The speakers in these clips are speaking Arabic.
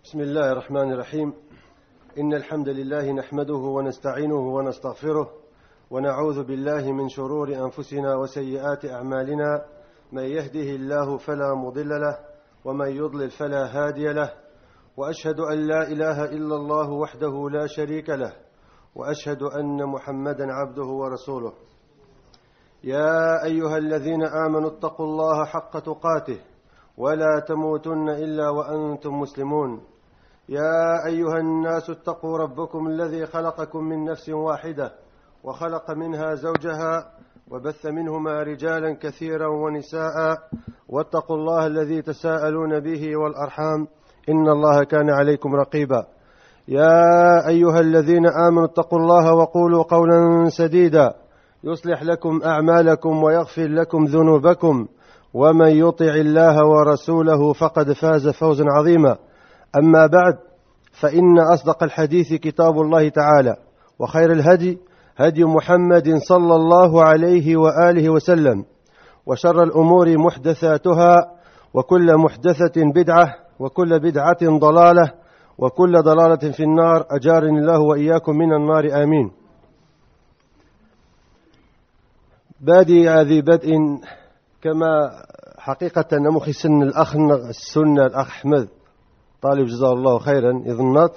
بسم الله الرحمن الرحيم. إن الحمد لله نحمده ونستعينه ونستغفره ونعوذ بالله من شرور أنفسنا وسيئات أعمالنا. من يهده الله فلا مضل له ومن يضلل فلا هادي له، وأشهد أن لا إله إلا الله وحده لا شريك له، وأشهد أن محمدا عبده ورسوله. يا أيها الذين آمنوا اتقوا الله حق تقاته ولا تموتن إلا وأنتم مسلمون. يا أيها الناس اتقوا ربكم الذي خلقكم من نفس واحدة وخلق منها زوجها وبث منهما رجالا كثيرا ونساء، واتقوا الله الذي تساءلون به والأرحام إن الله كان عليكم رقيبا. يا أيها الذين آمنوا اتقوا الله وقولوا قولا سديدا يصلح لكم أعمالكم ويغفر لكم ذنوبكم، ومن يطع الله ورسوله فقد فاز فوزا عظيما. أما بعد، فإن أصدق الحديث كتاب الله تعالى، وخير الهدي هدي محمد صلى الله عليه وآله وسلم، وشر الأمور محدثاتها، وكل محدثة بدعة، وكل بدعة ضلالة، وكل ضلالة في النار. أجارني الله وإياكم من النار، آمين. بادي هذه بدء كما حقيقة نمخي سن الأخ السنة الأخ أحمد طالب جزاه الله خيرا يظنط،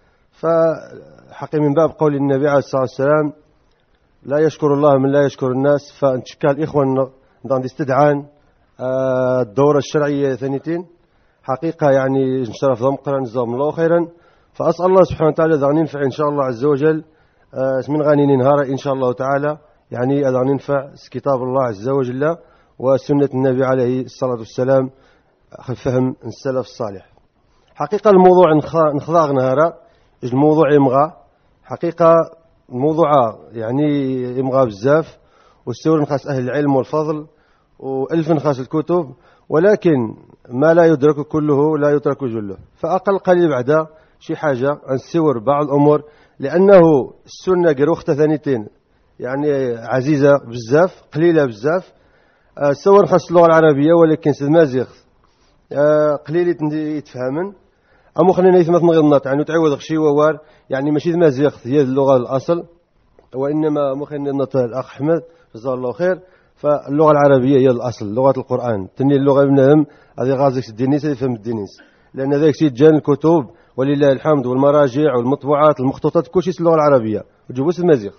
فحقي من باب قول النبي عليه الصلاة والسلام لا يشكر الله من لا يشكر الناس. فانتشكال الإخوة نضان استدعان الدورة الشرعية ثانيتين حقيقة يعني نشرف ضم قرن جزاهم الله خيرا. فأسأل الله سبحانه وتعالى ذا ننفع إن شاء الله عز وجل من غاني ننهار إن شاء الله تعالى، يعني ذا ننفع كتاب الله عز وجل وسنة النبي عليه الصلاة والسلام فهم السلف الصالح. حقيقة الموضوع نخضاغ نهارا الموضوع يمغى حقيقة الموضوع يعني يمغى بزاف، والسور نخاص أهل العلم والفضل، وألف نخاص الكتب، ولكن ما لا يدرك كله لا يترك جله. فأقل قليل بعد شي حاجة عن السور بعض الأمور، لأنه السنة قروخة ثانيتين يعني عزيزة بزاف قليلة بزاف. سور نخاص اللغة العربية، ولكن سلمازيغ قليل يتفهمن. أمو خلينا يثمث نغضنات يعني تعوض غشي ووار، يعني ماشي مازيغ هي اللغة الأصل، وإنما مخلينا نطال الأخ أحمد جزاه الله خير. فاللغة العربية هي الأصل، لغة القرآن تني اللغة بنهم هذه غازك الدينيس يفهم الدينيس، لأن ذاك سيد جان الكتب ولله الحمد والمراجع والمطبوعات المخطوطات كل شيء اللغة العربية وجبوس المازيغ.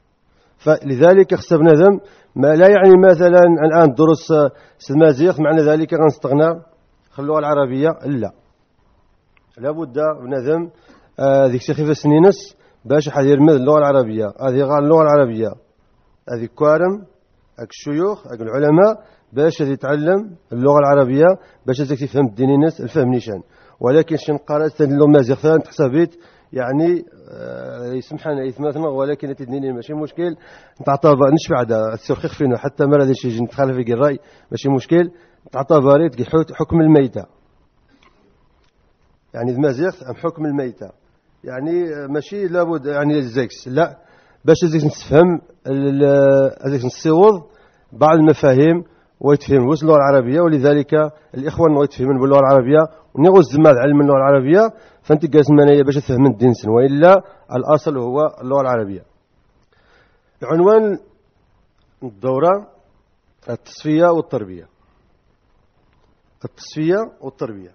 فلذلك خصبنا ذم ما لا يعني مثلا الآن دروس المازيغ معنى ذلك غنستغنى اللغة العربية، لا، لابد بنذم ذيك سخيفة سنينس باش حد يرمد اللغة العربية. هذه غال اللغة العربية هذه كوارم أك الشيوخ أك العلماء باش يتعلم اللغة العربية باش تفهم الدين ناس الفهم نيشان. ولكن شن قرأت اللغة مازيغ ثان تحسبيت يعني يسمحنا يثمثنا، ولكن تدنيني ماشي مشكل تعطى نشبع هذا السرخيخ فينا حتى ما هذا الشيء نتخالف في الرأي ماشي مشكل. تعطى باريت حكم الميتة، يعني المازيغ أم حكم الميتة، يعني ماشي لابد يعني الزكس لا، باش زيك نفهم هذيك نصيوض بعض المفاهيم ويتفهم وش اللغة العربية. ولذلك الإخوان ويتفهمون باللغة العربية ونغوز زماد علم اللغة العربية، فانت جالس منايا باش تفهم الدين سن، وإلا الأصل هو اللغة العربية. عنوان الدورة التصفية والتربية. التصفية والتربية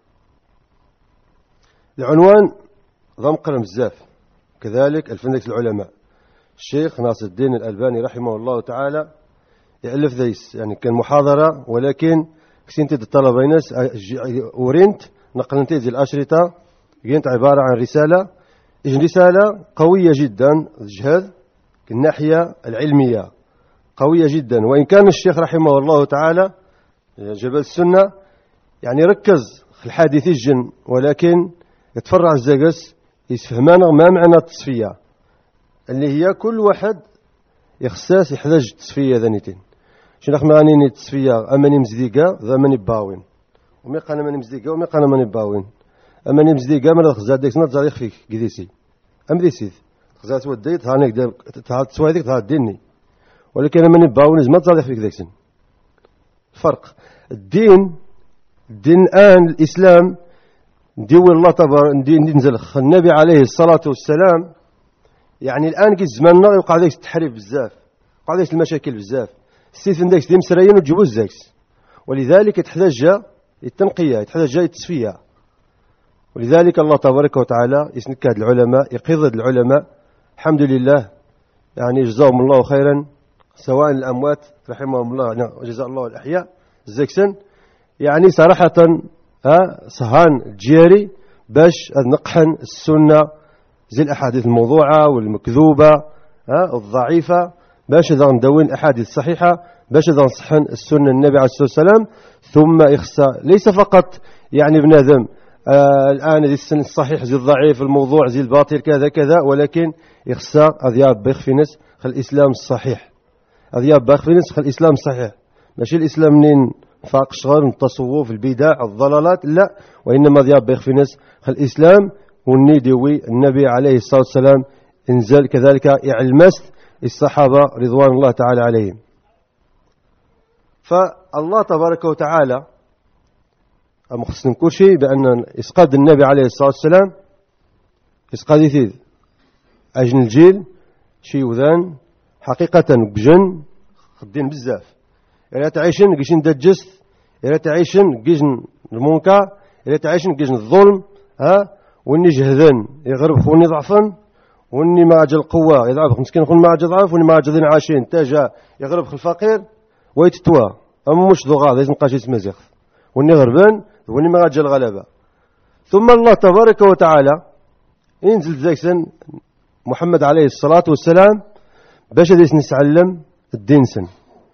العنوان ضم قرم بزاف، كذلك الفندق العلماء الشيخ ناصر الدين الألباني رحمه الله تعالى يألف ذيس، يعني كان محاضرة، ولكن كسنتي الطلبة ناس ورنت نقلنت ذي الأشرطة كانت عبارة عن رسالة قوية جدا جهد الناحية العلمية قوية جدا. وإن كان الشيخ رحمه الله تعالى جبل السنة يعني ركز في الحادث الجن، ولكن يتفرع الزقس يسفهمانا ما معنى التصفية، اللي هي كل واحد يخصاص يحتاج التصفية ذانيتين. شنو خما غاني التصفية أماني مزديقة ذا ماني باوين، ومي قانا ماني مزديقة ومي قانا ماني باوين. أماني مزديقة مرة خزاد ديك سنة تزاريخ فيك قديسي أم ذي سيد خزاد وديت هانيك تهاد تسوي ذيك تهاد ديني، ولكن أماني باوين زما تزاريخ فيك ذيك سن. الفرق الدين الآن الإسلام نديوي الله ننزل النبي عليه الصلاة والسلام. يعني الآن كي زماننا يوقع ذاك التحريف بزاف، يوقع ذاك المشاكل بزاف، السيف ذاك ديم سرايين وتجيبو الزاكس، ولذلك يتحتاج التنقية، يتحتاج التصفية. ولذلك الله تبارك وتعالى يسنك هاد العلماء، يقظ العلماء الحمد لله، يعني جزاهم الله خيرا، سواء الأموات رحمهم الله وجزاء الله الأحياء الزاكسن. يعني صراحة صهان الجيري باش نقحن السنة زي الأحاديث الموضوعة والمكذوبة الضعيفة، باش إذا ندوين الأحاديث الصحيحة، باش إذا نصحن السنة النبي عليه الصلاة والسلام. ثم إخصاء ليس فقط يعني بنادم الآن زي السن الصحيح زي الضعيف الموضوع زي الباطل كذا كذا، ولكن إخصاء أذياب بيخ في نس خل الإسلام الصحيح، أذياب بيخ في نس خل الإسلام الصحيح، ماشي الإسلام منين فاق الشغل التصوف البدع الضلالات، لا، وإنما أذياب بيخ في نس خل الإسلام والندوي النبي عليه الصلاة والسلام انزل كذلك يعلمست الصحابة رضوان الله تعالى عليهم. فالله تبارك وتعالى مخصص كل شيء بأن إسقاط النبي عليه الصلاة والسلام إسقاط يثيد أجن الجيل شي وذان حقيقة بجن خدين بزاف، إلا تعيشن قيشن دجست، إلا تعيشن قيشن المنكر، إلا تعيشن قيشن الظلم وإني جهذن يغرب خوني ضعفا، وإني ما أجل قوة يضعف مسكين خون ما أجل ضعف، وإني ما أجل عاشين تاجا يغرب خل الفقير ويتتوى أما مش ضغاء لازم قاشي اسمزيخ، وإني غربان وإني ما أجل غلبة. ثم الله تبارك وتعالى ينزل زيكسن محمد عليه الصلاة والسلام باش ديس نسعلم الدين سن.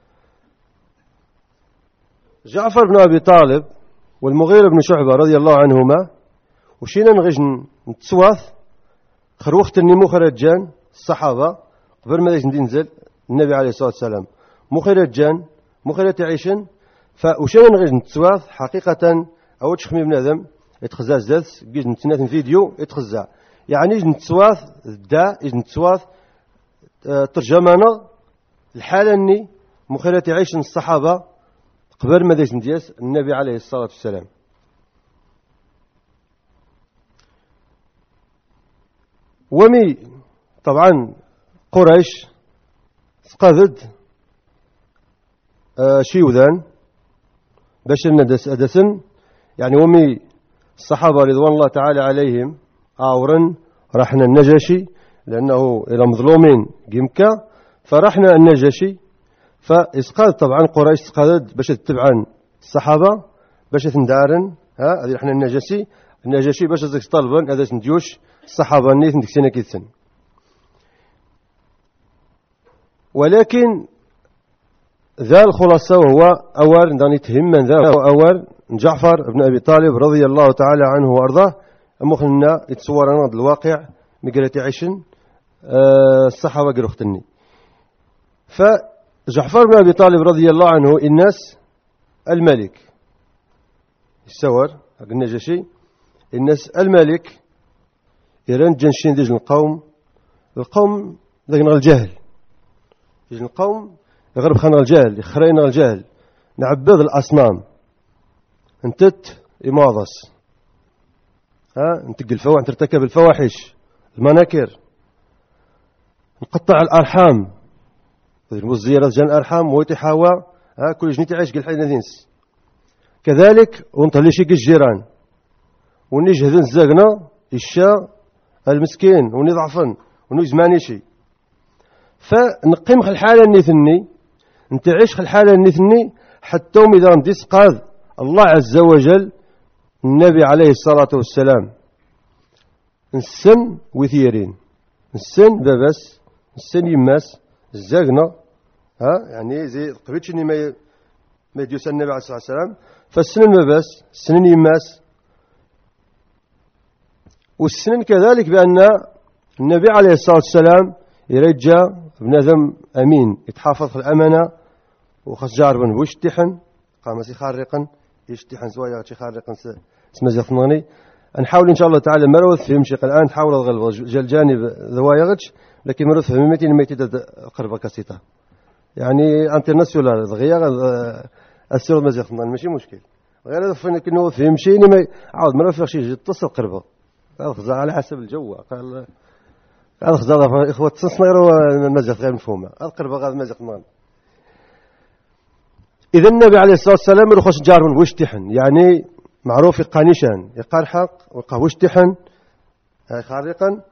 جعفر بن أبي طالب والمغيرة بن شعبة رضي الله عنهما وشينا نغيج نتسواث خروخت النمو خرجان الصحابة قبل ما ينزل النبي عليه الصلاة والسلام مخرجان مخرج تعيشن. فوشينا نغيج نتسواث حقيقة أول شخمي بنادم يتخزا زاز جيج نتنات فيديو يتخزا، يعني نتسواث دا نتسواث ترجمانا الحالة اني مخرج تعيشن الصحابة قبل ما نديس النبي عليه الصلاة والسلام. ومي طبعا قريش سقذد شيوذان باش ندسن، يعني ومي الصحابة رضوان الله تعالى عليهم آورن رحنا النجاشي لأنه إلى مظلومين جمكا، فرحنا النجاشي فإسقاط طبعا قريش سقذد باش تتبعن الصحابة باش تندارن هذه رحنا النجاشي باش زك طالبا هذا نديوش الصحابة نيت ندكسينا كيتسن. ولكن ذا الخلاصة وهو أول داني تهم من ذا أول جعفر بن أبي طالب رضي الله تعالى عنه وأرضاه أمخنا يتصورنا الواقع مقالة عيشن الصحابة قرختني. فجعفر بن أبي طالب رضي الله عنه الناس الملك السور النجاشي الناس الملك إيران جنشين ديج القوم ذاك الجهل ديج القوم يغرب خان الجهل يخرين الجهل نعبد الأصنام انتت إماضس انتقل الفواحش ترتكب الفواحش المناكر نقطع الأرحام الزيارة جان الأرحام ويتحاوى كل جنيتي عايش قل حين ذينس كذلك ونطلي شي الجيران ونجهد الزاقنا الشاء المسكين ونضعفن ونزماني شي. فنقيم الحالة النثني انت عيش الحالة النثني حتى إذا نديس قاذ الله عز وجل النبي عليه الصلاة والسلام السن وثيرين السن بابس السن يماس الزاقنا يعني زي قبيتش اني ما يديوس النبي عليه الصلاة والسلام فالسن المباس السن يماس. والسنن كذلك بأن النبي عليه الصلاة والسلام يرجع بنادم أمين يتحافظ الأمانة وخص جاربا بوش تحن قام خارقا يشتحن زوايا خارقا اسمه ثماني. نحاول إن شاء الله تعالى مروث في مشيق الآن تحاول الغلبة جل جانب ذوايغش لكن مروث في ميتين قربة كاسيتا يعني انترناسيونال دغيا السير مزيخ ماشي مشكل غير هذا فين كنو فهمشيني ما عاود مرة فيها شي تصل قربة قال خزا على حسب الجو قال خزا إخوة تصنير والمزق غير مفهومة قال قربة غير المزق مان. إذا النبي عليه الصلاة والسلام يرخص جار من وشتحن يعني معروف يقانيشان يقار حق ويقاه وشتحن خارقا.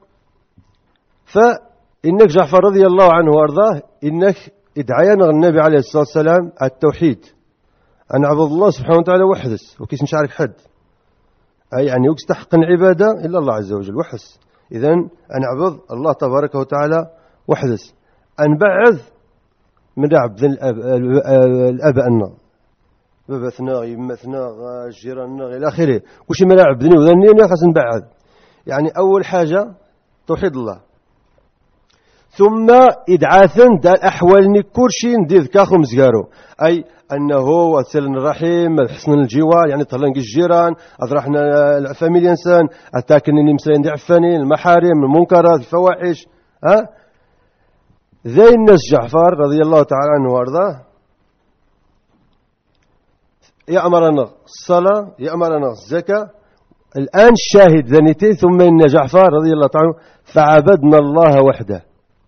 فإنك جعفر رضي الله عنه وأرضاه إنك ادعينا النبي عليه الصلاة والسلام على التوحيد أن عبد الله سبحانه وتعالى وحدث وكيس نشارك حد أي يعني يستحق العبادة إلا الله عز وجل وحس. إذن أن عبد الله تبارك وتعالى وحدث أن بعث من عبد الأب أنه ببثنا يمثنا جيراننا إلى آخره وش من عبدني وذنيني خاص نبعث. يعني أول حاجة توحيد الله ثم إدعاثا دا الأحوال كرشي ندير كاخو مزقارو أي أنه وسل الرحيم حسن الجوار يعني طلنق الجيران أطرحنا الفاميليا إنسان أتاكنني مسلين دي عفانين المحارم المنكرات الفواحش ذي الناس جعفر رضي الله تعالى عنه وارضاه يأمرنا الصلاة يأمرنا الزكاة. الآن الشاهد ذنيتين ثم إن جعفر رضي الله تعالى فعبدنا الله وحده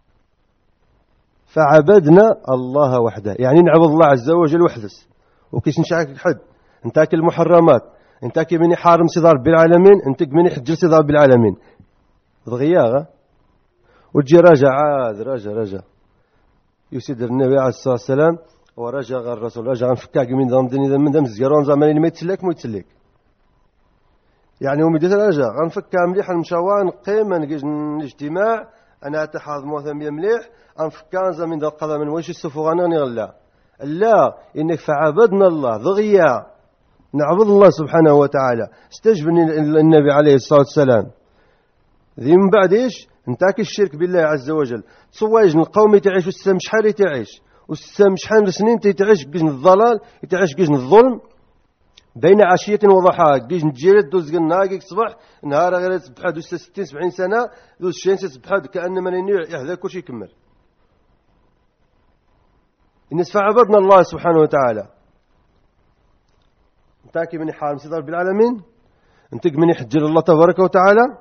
فعبدنا الله وحده يعني نعبد الله عز وجل وحدس وكيش نشارك حد انتاك المحرمات انتاك مني حارم سيدار بالعالمين انتاك مني حجر سيدار بالعالمين ضغياغة وتجي رجع يسيد النبي عليه الصلاة والسلام ورجع الرسول رجع نفكاك من دم دم زيرون زمان ما يتسلك مو يتسلك يعني ومديت رجع غنفكا مليح المشاوان قيمة نجيج الاجتماع أنا أتحاض موثم مليح أنفكان زمن ذا القضاء من ويش السفغانان غلا لا إنك فعبدنا الله ضغيا نعبد الله سبحانه وتعالى استجبني النبي عليه الصلاة والسلام ذي من بعد إيش انتاك الشرك بالله عز وجل تصواج القوم يتعيش والسام شحال يتعيش والسام شحال سنين يتعيش قجن الضلال يتعيش قجن الظلم بين عشية وضحاها قيش نجيرد دوز قناقك صبح نهار غير سبحاد دوز 60-70 سنة دوز شين سبحاد كأنما يحذى كل شيء يكمل. الناس فعبدنا الله سبحانه وتعالى انتاكي من حارم سيدار بالعالمين انتك من حجر الله تبارك وتعالى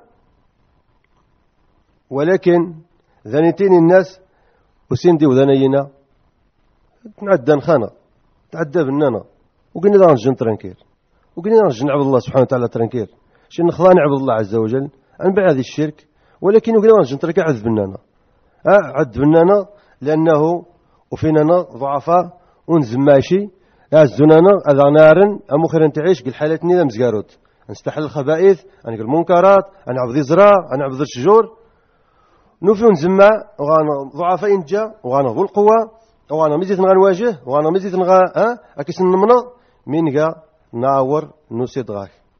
ولكن ذنيتين الناس وسندي وذنينا نعدى نخانا تعدى بنانا وقلنا لا نرجع ترنكير وقلنا نرجع نعبد الله سبحانه وتعالى ترنكير شن نخضع نعبد الله عز وجل عن بعد الشرك ولكن وقلنا نرجع ترنكير عذب بنانا عذب بنانا لأنه وفينا ضعفاء ونزم ماشي يعزوننا أذا نارن أمو خير تعيش قل حالتني ذا مزقاروت نستحل الخبائث نقول المنكرات نعبد الزراع نعبد الشجور نوفي ونزمع وغانا ضعفاء نجا وغانا ذو القوة وغانا مزيت نغنواجه وغانا مزيت أكيس نمنا من قا ناور نسيد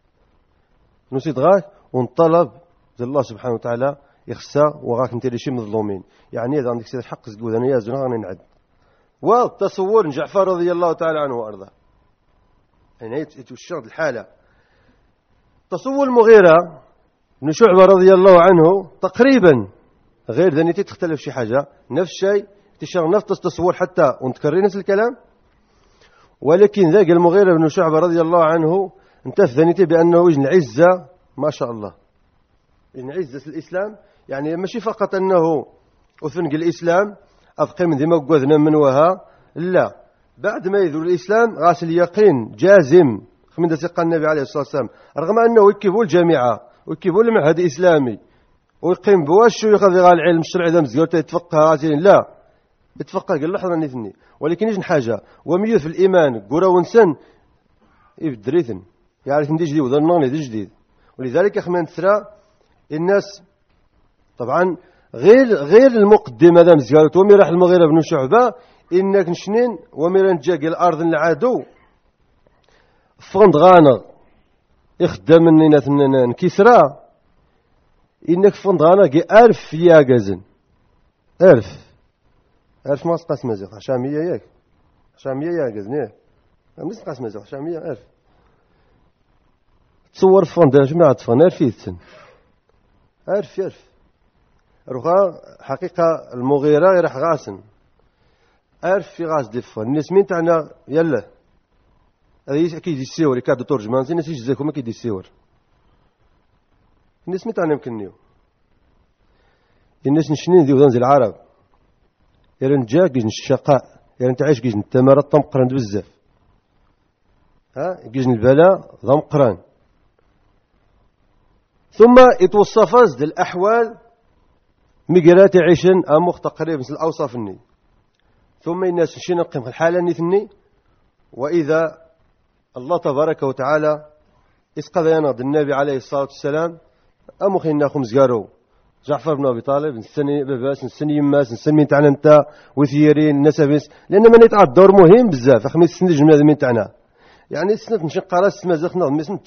غاك ونطلب الله سبحانه وتعالى يخسى وغاك نتيري شي مظلومين يعني إذا عندك سيد الحق زقود أنا يازون غانا نعد والتصور جعفر رضي الله تعالى عنه وأرضاه يعني يتوشغل الحالة تصور المغيرة بن شعبة رضي الله عنه تقريبا غير ذنيتي تختلف شي حاجة نفس الشيء تشغل نفس التصور حتى ونتكرر نفس الكلام ولكن ذاك المغيرة بن شعبة رضي الله عنه انتف ذنيتي بأنه وجن عزة ما شاء الله إن عزة الإسلام يعني ماشي فقط أنه أثنق الإسلام أبقي من ذي قوذنا من وها لا بعد ما يذل الإسلام غاس اليقين جازم من دسق النبي عليه الصلاة والسلام رغم أنه يكبوا الجامعة ويكبوا المعهد الإسلامي ويقيم بواش ويأخذ العلم الشرعي ذا مزقورته يتفقه غاسين لا يتفقه قال لحظة نثني ولكن يجن حاجة وميوث في الإيمان قرى ونسن يبدريثن يعرف ندي جديد وذنان يدي جديد ولذلك أخمان ترى الناس طبعا غير المقدمة ذا مزقورته ومي راح المغيرة بن شعبة إنك نشنين وميران جاق الأرض العادو فغند غانا يخدم مننا نكسرا إنك فغند غانا قي 1000 ياقزن 1000 ما سقاس مزيق عشامية ياك عشامية ياقزن ياك ما سقاس مزيق عشامية 1000 تصور فغند جماعة فغند 1000 يتسن 1000 روخا حقيقة المغيرة يرح غاسن 1000 في غاز دفن الناس مين تاعنا يلا هذا أكيد يسيور يكاد ترجمان زين نسيج زيكم أكيد يسيور الناس متعنا يمكننيو الناس نشنين ذي وذنزل العرب يرن جا كيج الشقاء يرن تعيش كيج التمارة طمقران بزاف كيج البلاء ضمقران ثم يتوصف ذي الأحوال مقرات عيشن أموخ تقريبا مثل الأوصاف الني ثم الناس نشين نقيم الحالة نثني وإذا الله تبارك وتعالى إسقذ ينض النبي عليه الصلاة والسلام أموخ إناكم زقارو جعفر بن أبي طالب نسني بباس نسني يماس نسني من تاعنا نتا وثيرين النسبس لأن من يتعد دور مهم بزاف خميس سنة جملة من تاعنا يعني سنة نشق راس ما زخنا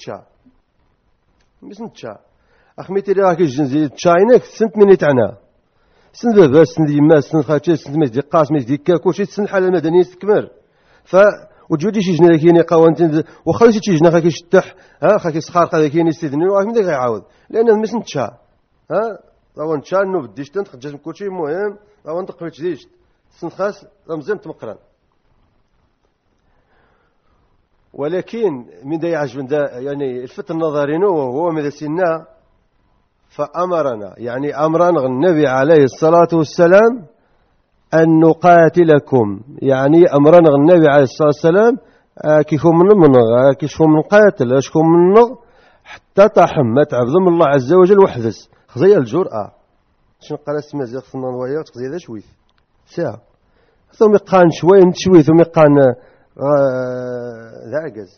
مسن تشا أخميتي راك الجنزي تشاينك سنت من تاعنا سن باباس سن يماس سن خاتشي سن مزدي قاس مزدي كاكوشي سن حالة المدنية تكمل وجودي شي جنا كيني قوانتين وخلصي شي جنا خاكي شتح خاكي سخار خاكي كيني يستدني واه من داك يعاود لأن مسن تشا راهو نتشا نو بديش تنت جات كلشي مهم راهو نتقبل تزيد سن خاص مزيان تمقران ولكن من دا يعجبن دا يعني الفت النظري وهو من سنة فأمرنا يعني أمرنا النبي عليه الصلاة والسلام أن نقاتلكم يعني أمرنا النبي عليه الصلاة والسلام كيفهم من قاتل أشكم من حتى تحمت عبد الله عز وجل وحدث خزي الجرأة شنو قال اسمه زي خصنا نوايا تخزي ذا شويث ساعة ثم يقان شوي ثم يقان ذا عجز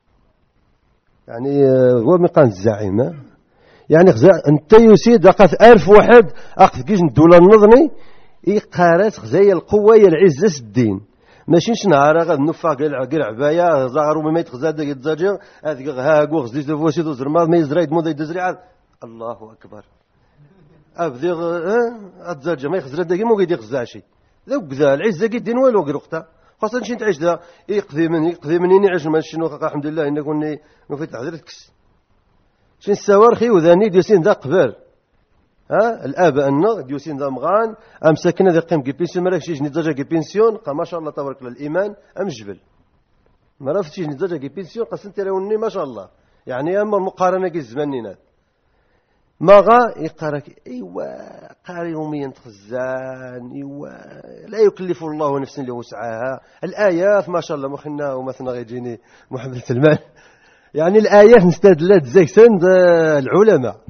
يعني هو مقان الزعيم يعني انت يسيد اخذ 1000 واحد اخذ كيش الدولة النظمي يقارات خزايا القوة يا العزة الدين ماشي نهار غاد نفا قال عباية زغرو ما يتخزاد يتزاجر هذيك هاكو خزيت فوسيت وزرماد ما يزرايد مود يدزري عاد الله اكبر ابدي اتزاجر ما يخزر داكي مو قيد يخزع شي ذوك ذا العزة قد دين والو قرقتا خاصة شي تعيش ذا يقضي مني عيش ما شنو الحمد لله إن كوني نفيت عذرتكس شين السوارخي وذاني ديوسين ذا قبل الآباء النغ ديوسين ذا مغان أم ساكنة ذا قيم كي بينسيون مراك شي جني دجاجة كي بينسيون قا ما شاء الله تبارك الله الإيمان أم جبل مرا في شي جني دجاجة كي بينسيون قا سنتي راوني ما شاء الله يعني أما المقارنة كي الزمانينات ماغا يقارك ايوا قاري يوميا تخزان ايوا لا يكلف الله نفسا الا وسعها الايات ما شاء الله مخنا ومثلا غيجيني محمد سلمان يعني الايات نستدلت زيكسن العلماء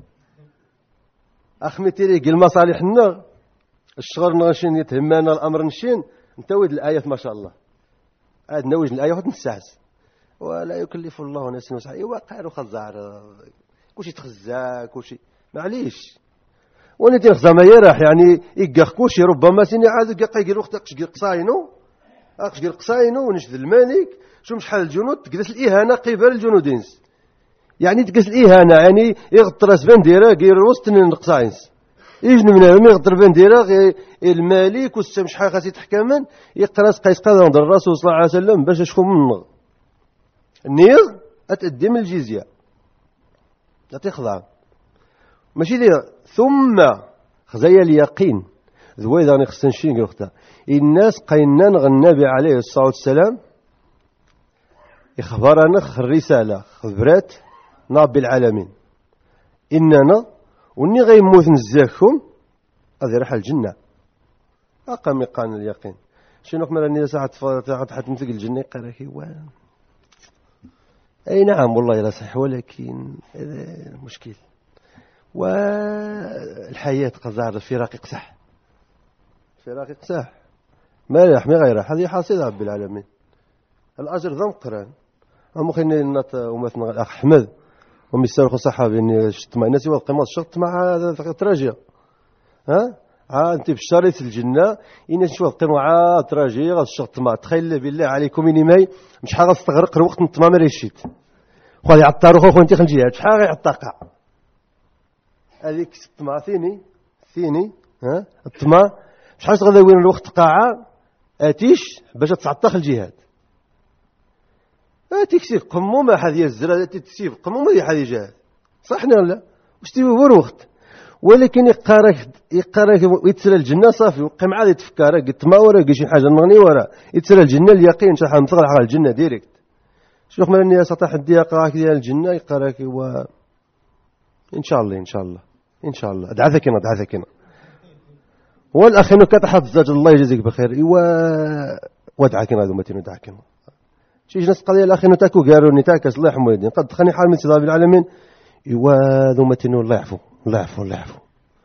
اخمتي لي المصالح النغ الشغل نغشين يتهمنا الامر نشين نتويد الايات ما شاء الله عاد نوج الايات نسعس ولا يكلف الله نفسا وسعها ايوا قارو خزار كلشي تخزا كلشي معليش وانا تنخزا ما يراح يعني يقاخ كلشي ربما سيني عاد يقير وقت قشقير قصاينو قشقير قصاينو ونشد الملك شو شحال الجنود تجلس الاهانه قبل الجنودين يعني تجلس الاهانه يعني يغطرس بنديره غير وسط القصاينس يجن من هنا يغطر بنديره الملك والسم شحال خاص يتحكمن يقراس قيس قدر الرسول صلى الله عليه وسلم باش شكون من النيغ اتقدم الجزيه لا تخضع ماشي دير ثم خزايا اليقين ذوي ذاني خصن شي قلت الناس قينان النبي عليه الصلاه والسلام يخبرنا الرساله خبرات رب العالمين اننا وني غيموت نزاكم هذه راح الجنه اقام يقان اليقين شنو كما راني ساعه تحت مثل الجنه قراكي اي نعم والله لا صح ولكن مشكل والحياة قزار في رقيق صح في رقيق صح ما يحمي غيره هذه حاصلة رب العالمين الأجر ذم قران أم خلينا نت ومثلا الأخ أحمد ومستر صحابي إني شت مع الناس والقيمات شت مع هذا تراجع أنت بشريط الجنة إن شوف قيمة عاد تراجع غاد شت مع تخيل بالله عليكم إني ماي مش حاجة تستغرق الوقت نتما ما ريشيت خذي عطارو خو أنت خنجيات شحال يعطاقع هذيك الطمع ثيني الطمع شحال تغدا وين الوقت قاعة اتيش باش تعطخ الجهاد تكسيف قمومة هذه الزرادة تكسيف قمومة هذه حدي جهاد صحنا ولا واش تبي هو الوقت ولكن يقارك ويتسرى الجنة صافي وقيم عاد يتفكر قلت ما ورا شي حاجة نغني ورا يتسرى الجنة اليقين شحال نطلع على الجنة ديريكت شوف مالني سطح الدياق راك ديال الجنة يقراك إن شاء الله إن شاء الله إن شاء الله دعاثك هنا والأخ إنه كتحط الزاج الله يجزيك بخير ودعاك هنا ذمتين ودعاك هنا شي ناس قضية الأخ إنه تاكو قاروني تاكس الله يحمي الدين قد خاني حال من سيد العالمين ذمتين الله يعفو الله يعفو الله يعفو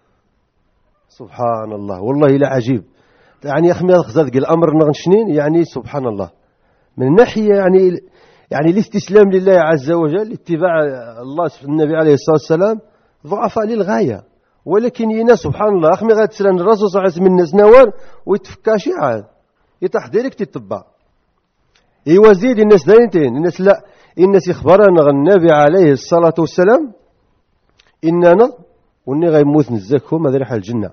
سبحان الله والله لا عجيب يعني يا أخي خزاد الأمر نغنشنين يعني سبحان الله من ناحية يعني الاستسلام لله عز وجل اتباع الله النبي عليه الصلاة والسلام ضعفاء للغاية ولكن ينا سبحان الله أخمي غاتسلان الرسول صلى الله عليه وسلم الناس نوار ويتفكاشي عاد يتحضيرك تتبع يوزيد الناس داينتين الناس لا الناس يخبرنا النبي عليه الصلاة والسلام إننا وني غيموت نزاكهم هذا ريح الجنة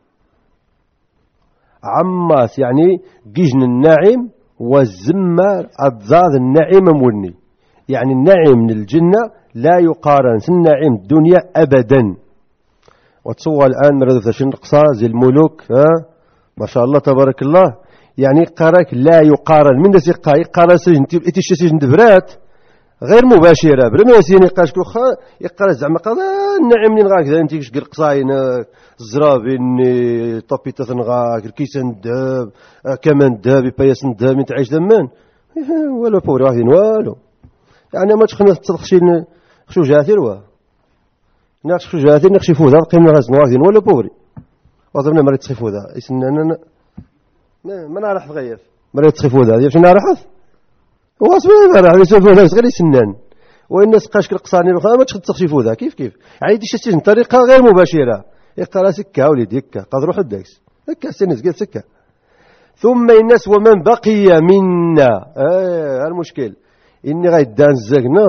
عماس يعني جيجن الناعم والزمار أضزاد النعيم موني يعني النعيم من الجنة لا يقارن النعيم الدنيا أبدا وتصور الآن مرة شن قصة زي الملوك ما شاء الله تبارك الله يعني قارك لا يقارن من دس يقارن سجن إتيش سجن دبرات غير مباشرة برمي يسيني قاش كوخا يقارن زعما قضا النعيم من غاك ذا انتيش قل قصاين الزرابين طبيتا ثنغاك الكيسان داب كمان داب يبايسن داب من تعيش دمان ولا بوري واحدين والو يعني ما تخلنا تخشين خشو جاثير ناقش خشو جاثير نقشي فوذا قيمنا غازن واحدين ولا بوري وضمنا مريت تخي فوذا يسنانا ما نعرف غير مريت تخي فوذا يمشي نعرف واصبر راه يسوف فوذا غير يسنان والناس قاشك القصاني ما تخد تخشي فوذا كيف يعني ديش تسجن طريقة غير مباشرة يقرا سكة وليدي هكا قد روح الداكس هكا سنس قال سكة ثم الناس ومن بقي منا المشكل إني غيدان الزاقنا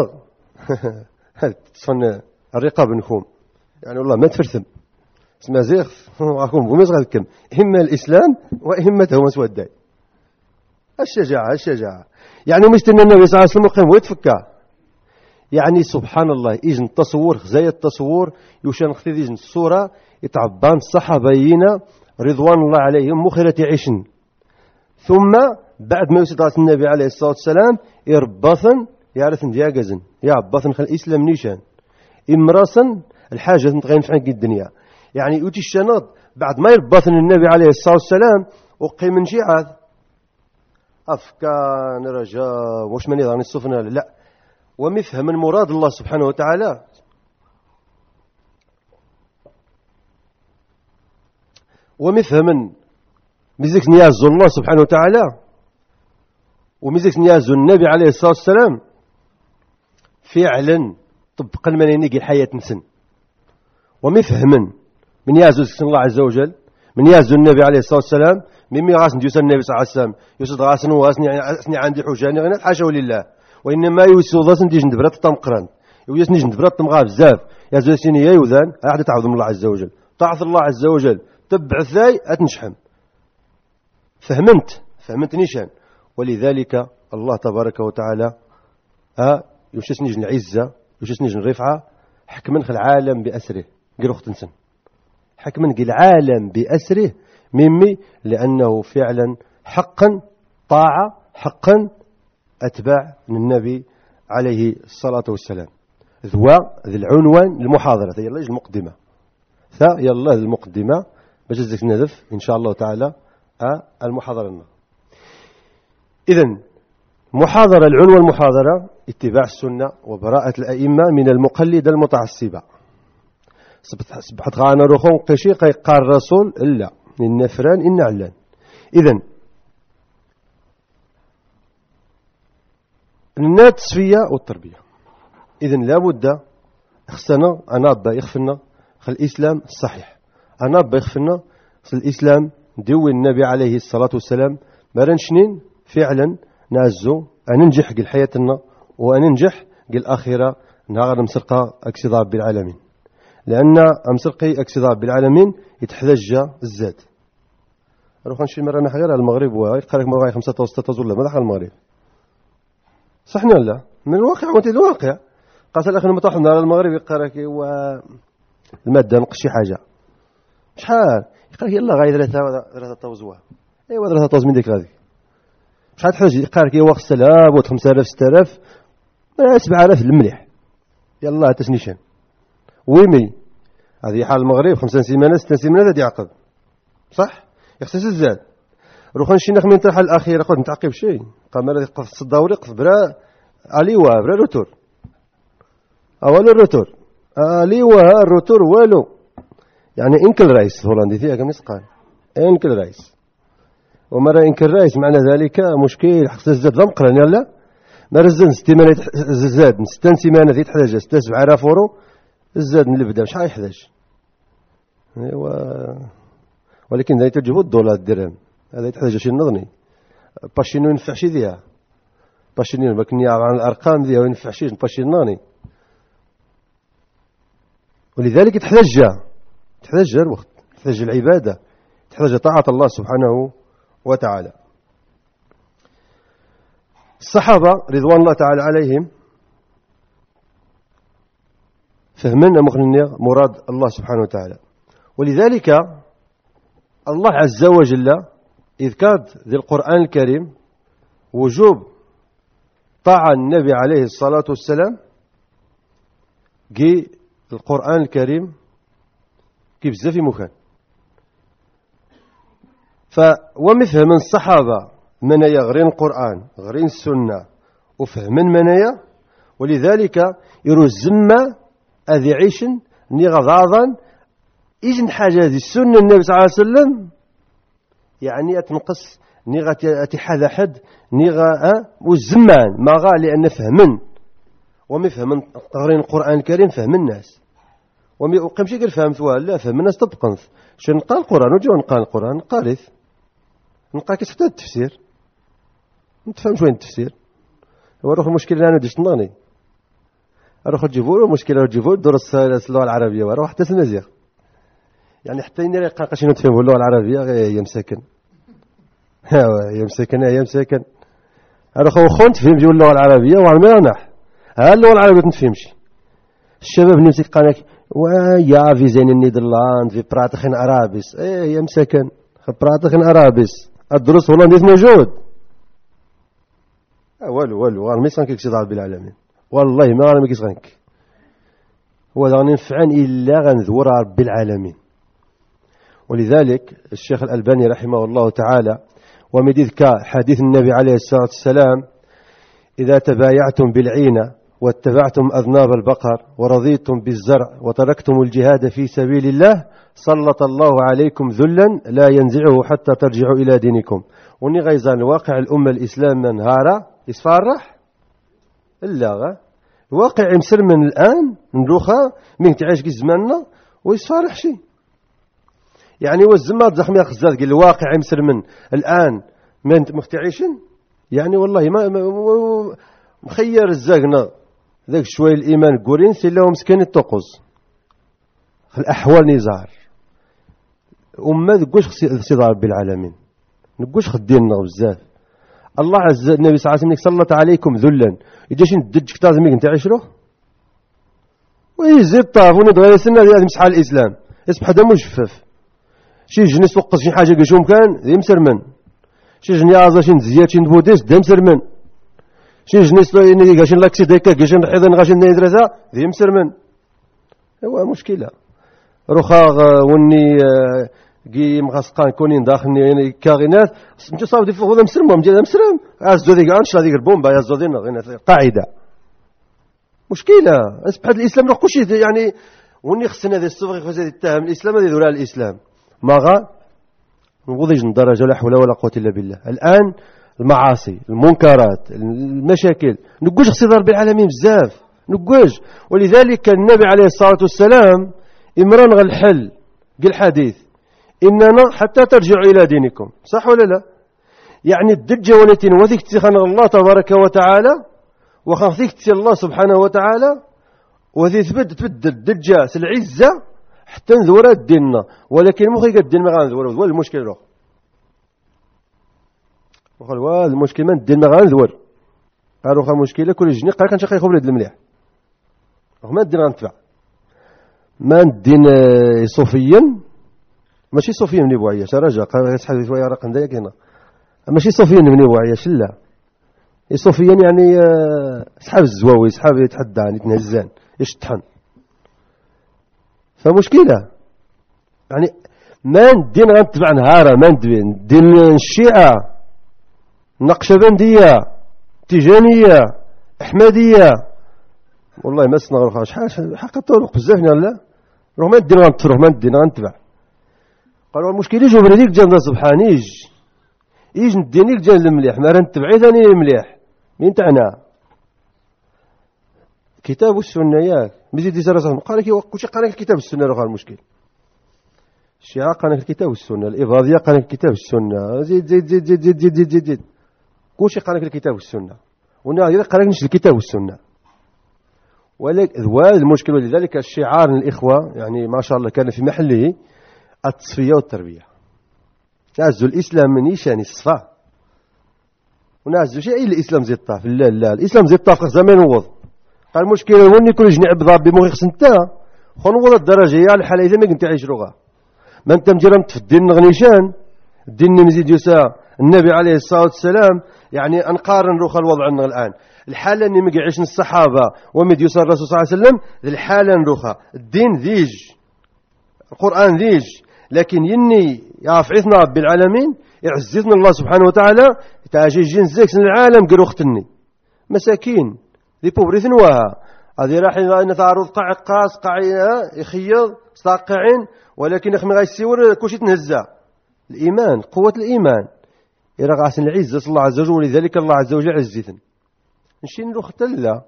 تصفن الرقاب نخوم يعني والله ما تفرثم اسمها زيخ راكم بوميز غادكم إما الإسلام وإما هو مسوداي الشجاعة يعني مستنى النبي صلى الله عليه وسلم وقيم ويتفكى يعني سبحان الله إذن التصور زي التصور يوشان اختي إذن الصورة يتعبان الصحابيين رضوان الله عليهم مخيرة عيشن ثم بعد ما يسيط النبي عليه الصلاة والسلام يربطن يعرفن دياغزن يعبطن خل الإسلام نيشان إمراسن الحاجة تنتغين في حق الدنيا يعني يوتي الشنط بعد ما يربطن النبي عليه الصلاة والسلام وقيم من جهاد أفكان رجاء وش من يضعني السفنة لا ومفهم من مراد الله سبحانه وتعالى ومفهم من مزيك نياز الله سبحانه وتعالى ومزيك نياز النبي عليه الصلاة والسلام فعلا طبق المنينيق الحياة نسن ومفهم من يازو الله عز وجل من يازو النبي عليه الصلاة والسلام مما غاسن ديوسن النبي صلى الله عليه وسلم يوسد غاسن وغاسن عندي حجاني غير حاشا لله وإنما يوسد غاسن دي جندبرات تمقران يوسن جندبرات تمغا بزاف يازو سيني يا يوذان أحد تعوذ من الله عز وجل طاعة الله عز وجل تبع الثاي أتنشحم فهمت نيشان ولذلك الله تبارك وتعالى يوشس نيجن العزة يوشس نيجن الرفعة حكمن العالم بأسره قال أخت نسن حكمن العالم بأسره ممي لأنه فعلا حقا طاعة حقا أتباع النبي عليه الصلاة والسلام ذي العنوان المحاضرة يلا المقدمة يلا المقدمة بجزك ندف إن شاء الله تعالى المحاضرة لنا إذن محاضرة العنوان المحاضرة اتباع السنة وبراءة الأئمة من المقلد المتعصبة سبحت غانا روخون قشي قال الرسول إلا النفران إن علان إذن التصفية والتربية إذن لابد خصنا أنا أبا يخفنا خل الإسلام الصحيح أنا أبا يخفنا خل الإسلام ديوي النبي عليه الصلاة والسلام مرنشنين فعلا نعزو أن ننجح قل حياتنا وأن ننجح قل آخرة نغير مسرقة أكسد رب العالمين لأن أمسرقي أكسد رب العالمين يتحتاج الزاد أروح نشي مرة نحن غير المغرب ويقارك مغاية 5 أو 6 ولا ما دخل المغرب صحنا ولا من الواقع وانت الواقع قاتل أخي المتوحد على المغرب يقارك المادة نقشي حاجة شحال يقارك يلا غاية 3 طوزوها ايوا 3 طوز من ديك غادي شحال تحتاج يقارك يوا 5000 و 5000 6000 7000 المليح يلا تسنيشان ويمي هذه حال المغرب 5 سيمانات 6 سيمانات هذه عقب صح يخصص الزاد روح نشي نخمن الحل الاخيره قد نتعقب شيء قام الذي قف الدوري قف برا اليوا برا روتور اول الروتور اليوا الروتور والو يعني انكل رايس هولندي فيها كم يسقال انكل رايس ومرة انكل رايس معنى ذلك مشكل خص الزاد ضمقرا يلا مرزن 6 سيمانات الزاد 6 سيمانات يتحتاج 7000 اورو الزاد من البدا شحال يحتاج ايوا ولكن ذا يتجهوا الدولار الدرهم هذا يتحتاج شي نظني باشينو ينفع شي ذيها باشينو لكن عن الارقام ذيها ينفع شي باشيناني ولذلك تحتاج الوقت تحتاج العباده تحتاج طاعه الله سبحانه وتعالى. الصحابه رضوان الله تعالى عليهم فهمنا مخنية مراد الله سبحانه وتعالى ولذلك الله عز وجل إذ كاد ذي القرآن الكريم وجوب طاعة النبي عليه الصلاة والسلام جي القرآن الكريم كيف زفي مكان ومفهم الصحابة منايا غرين القرآن غرين السنة وفهمن منايا ولذلك يرزم أذي عيشن نيغا ضاضا إجن حاجة ذي السنة النبي صلى الله عليه وسلم يعني أتنقص نيغا أتحاذا حد نيغا والزمان ما غا لأن فهمن ومفهم غرين القرآن الكريم فهم الناس وقمشي قال فهمت لا فهم الناس طبقا شو نقال القرآن وجو نقال القرآن نقالث نقال كيس حتى التفسير نتفهم شوين التفسير هو روح المشكلة أنا ديش نضاني أروح الجفور ومشكلة الجفور درس اللغة العربية وأروح حتى المزيغ يعني حتى إني قاقش نتفهم اللغة العربية يمسكن يمسكن أروح وخون تفهم جو اللغة العربية وعلى نح ها اللغة العربية تنفهمش الشباب نمسك قالك ويا في زين النيدرلاند في براتخين أرابيس يمسكن براتخين أرابيس الدروس هولنديز موجود والو ما يسانك يكسي ضعب بالعالمين والله ما غنمي كيسغنك وغني نفعن إلا غنذور رب العالمين ولذلك الشيخ الألباني رحمه الله تعالى ومديذك حديث النبي عليه الصلاة والسلام إذا تبايعتم بالعينة واتبعتم أذناب البقر ورضيتم بالزرع وتركتم الجهاد في سبيل الله سلط الله عليكم ذلا لا ينزعه حتى ترجعوا إلى دينكم وني غيزان واقع الأمة الإسلام نهارا يسفرح إلا الواقع يمسر من الآن نروخا من تعيش كي زماننا ويسفرح شي يعني والزمات زخمي خزاد قال الواقع يمسر من الآن من مختعيشن يعني والله ما مخير الزاقنا ذاك شوي الإيمان قولين سيلا ومسكين التقص الأحوال نزار وما ذكوش صدار بالعالمين نقوش خديننا بزاف الله عز النبي صلى الله عليه وسلم سلط عليكم ذلا يجيش ندج كتاز ميك انت عشره ويزيد طاف ونضغي سنة هذه مسح على الإسلام يصبح دمه جفاف شي جنس وقص شي حاجة قشوم كان ذي مسر من شي جني عازا شي نزيات شي نبوديس ذي مسر من شي جنس اللي قاشين لاكسي ديكا قاشين حيضن قاشين ندرسها ذي مسر من هو مشكلة رخاغ وني قي مغسقان كونين داخلني يعني كاغينات نجي صاوب دي فوق مسرم مسرم ازدو ديك انش هذيك البومبا يا زودين قاعده مشكله اصبح الاسلام راه كلشي يعني وني خصنا هذا الصوغ خصنا يتهم الاسلام هذا يدور على الاسلام ما غا نوضيج الدرجه لا حول ولا قوه الا بالله الان المعاصي المنكرات المشاكل نقوش خصي ضرب العالمين بزاف نقوش ولذلك النبي عليه الصلاه والسلام امران غا الحل قال الحديث إننا حتى ترجعوا إلى دينكم صح ولا لا يعني الدجة ولتين وذيك تخان الله تبارك وتعالى وخافتيك تسي الله سبحانه وتعالى وذي تبدل الدجة العزة حتى نذورا الدين ولكن مخيق الدين ما غنذور هو المشكل روح وقال المشكل ما الدين ما غنذور اروخ مشكله كل جني قال كنشقي خبر هاد المليح ما الدين غنتبع ما الدين صوفيا ماشي صوفيا من بوعياش رجع قال يسحب شويه رقم دايك هنا ماشي صوفيا من بوعياش لا صوفيا يعني صحاب الزواوي، صحاب يتحدان يتنهزان يشطحن. فمشكلة يعني ما الدين غنتبع نهارا، ما ندبين الدين الشيعة نقشبندية تيجانية أحمدية، والله ما سنغرق شحال حقا طرق بزاف لا روح ما الدين غنتفرح، ما الدين غنتبع. قالوا المشكل يجوا برديك جان سبحان يج ندينيك جان المليح ما رنتبعي ثاني المليح مين تاعنا كتاب والسنة ياك مزيد يسرسهم قال لك كلشي قال لك الكتاب والسنة راه المشكل. الشيعة قال لك الكتاب والسنة، الإباضية قال لك الكتاب والسنة، زيد زيد زيد زيد زيد زيد زيد, زيد, زيد. كلشي قال لك الكتاب والسنة، والناس قال لك نشد الكتاب والسنة. ولكن هذا المشكل، ولذلك الشعار الإخوة يعني ما شاء الله كان في محله التصفية والتربية. نعزو الإسلام من يشاني الصفا ونعزو شيء الإسلام زي الطاف. لا لا الإسلام زي الطاف زمان نوض. قال المشكلة هو اني كل جني عبد بمغي خصنتا خنوض الدرجة يا الحالة إذا ما كنت عايش لغة ما انت مجرمت في الدين نغنيشان الدين مزيد يسا النبي عليه الصلاة والسلام. يعني أنقارن روخ الوضع عندنا الآن الحالة اني مقي عيش الصحابة ومد يسا الرسول صلى الله عليه وسلم الحالة نروخها الدين ذيج القرآن ذيج. لكن يني يعفعثنا رب العالمين يعززنا الله سبحانه وتعالى تاجي جين زيكس العالم قروختني مساكين ذي بوبريث نواها هذه راح نتعرض قاع قاس قاع يخيض ساقعين ولكن اخمي غايسيور كلشي تنهزا. الإيمان قوة الإيمان إلى غاسن العزة الله عز وجل، ولذلك الله عز وجل عزيثا نشي نروح تلا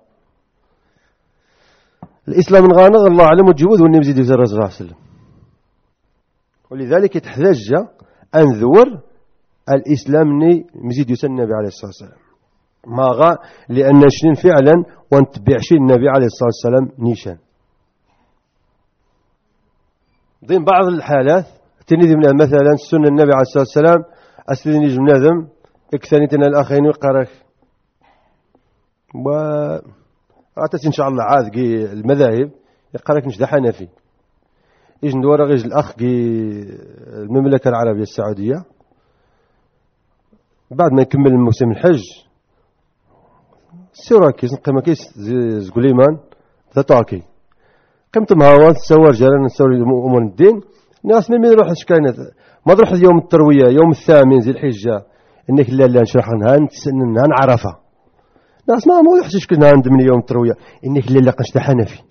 الإسلام غانغ الله أعلم وتجود والنبي مزيد يزر الرسول صلى الله عليه وسلم. ولذلك يتحتاج أن ذور الإسلام مزيد يسن النبي عليه الصلاة والسلام ما غا لأن شنين فعلا ونتبعشي النبي عليه الصلاة والسلام نيشان. ضمن بعض الحالات تنذي من مثلا السنة النبي عليه الصلاة والسلام أسلني جمناذم اكثانيتنا الأخين وقارك وأتت إن شاء الله عاد المذاهب يقارك نشد حنفي إيش ندور غير الأخ المملكة العربية السعودية بعد ما يكمل موسم الحج سيراكيس نقيم كيس زقليمان ذاتاكي قمت مهاوات سوى رجالا نسوي أمور الدين ناس من يروح شكاينات ما تروح يوم التروية يوم الثامن ذي الحجة إنك لا نشرح لها نعرفها ناس ما يحسش كنا عند من يوم التروية إنك لا قنشت حنفي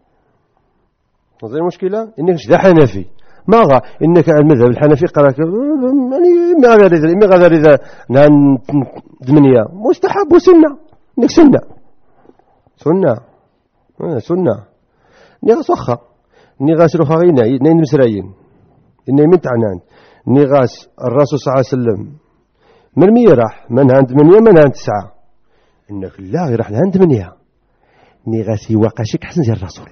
زي المشكلة إنك شدا حنفي ما غا إنك المذهب الحنفي قراك يعني ما غير إذا نان دمنية مستحب وسنة إنك سنة نغاس وخا نغاس روخا غينا نين مسرايين إني من تعنان نغاس الرسول صلى الله عليه وسلم من مية راح من عند 8 من عند 9 إنك لا راح لعند 8 نغاس يوقاشك حسن زي الرسول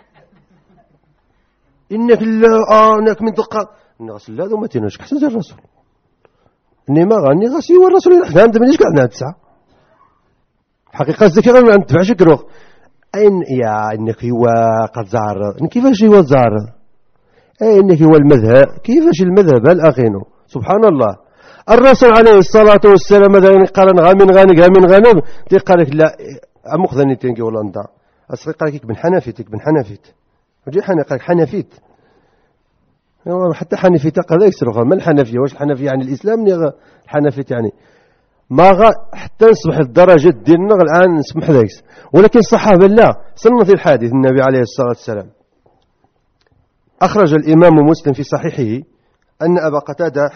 إنك لا إنك من دقة نغاس لا ذو ما تنوشك حسن زي الرسول إني ما غني غاس يو الرسول راح لعند 8 قاعد عند 9 حقيقة الزكاة غير عند 7 شكروخ أين يا إنك هو قد زار كيفاش هو زار أي إنك هو المذهب كيفاش المذهب الأخينو سبحان الله. الرسول عليه الصلاة والسلام مثلا قال غامن غانم قال لك لا أمخذني تنكي ولا أنت أصغي قال لك بن حنفيت وجي حنفيت حتى حنفيت قال لك سرخة ما الحنفية واش الحنفية يعني الإسلام الحنفيت يعني ما غا حتى نصبح الدرجة ديننا الآن نسمح ليس. ولكن الصحابة لا سنة الحديث النبي عليه الصلاة والسلام أخرج الإمام مسلم في صحيحه أن أبا قتادة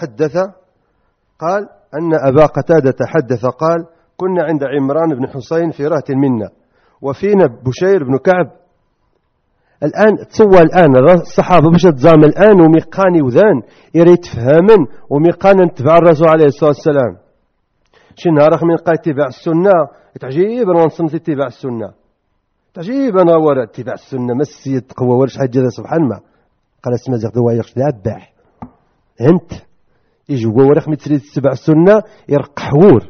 حدث قال كنا عند عمران بن حسين في رهط منا وفينا بشير بن كعب. الآن تسوى الآن الصحابة باش تزام الآن وميقاني وذان يريد فهما وميقانا نتبع الرسول عليه الصلاة والسلام شي نهار من قال اتباع السنة تعجيبا ونصنت اتباع السنة تعجيبا ورا اتباع السنة مسي تقوى ورش حاجة سبحان ما قال اسمع زغد وايقش لاباح انت يجي ورخ متريد تتبع السنة يرق حور.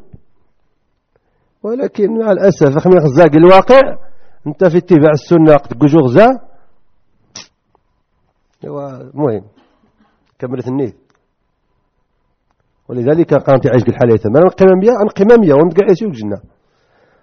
ولكن مع الأسف أخمي غزاق الواقع انت في اتباع السنة قد قجو غزا مهم كملت النيل. ولذلك قامت عايش الحالية ما القمامية ونقعيسي وجنا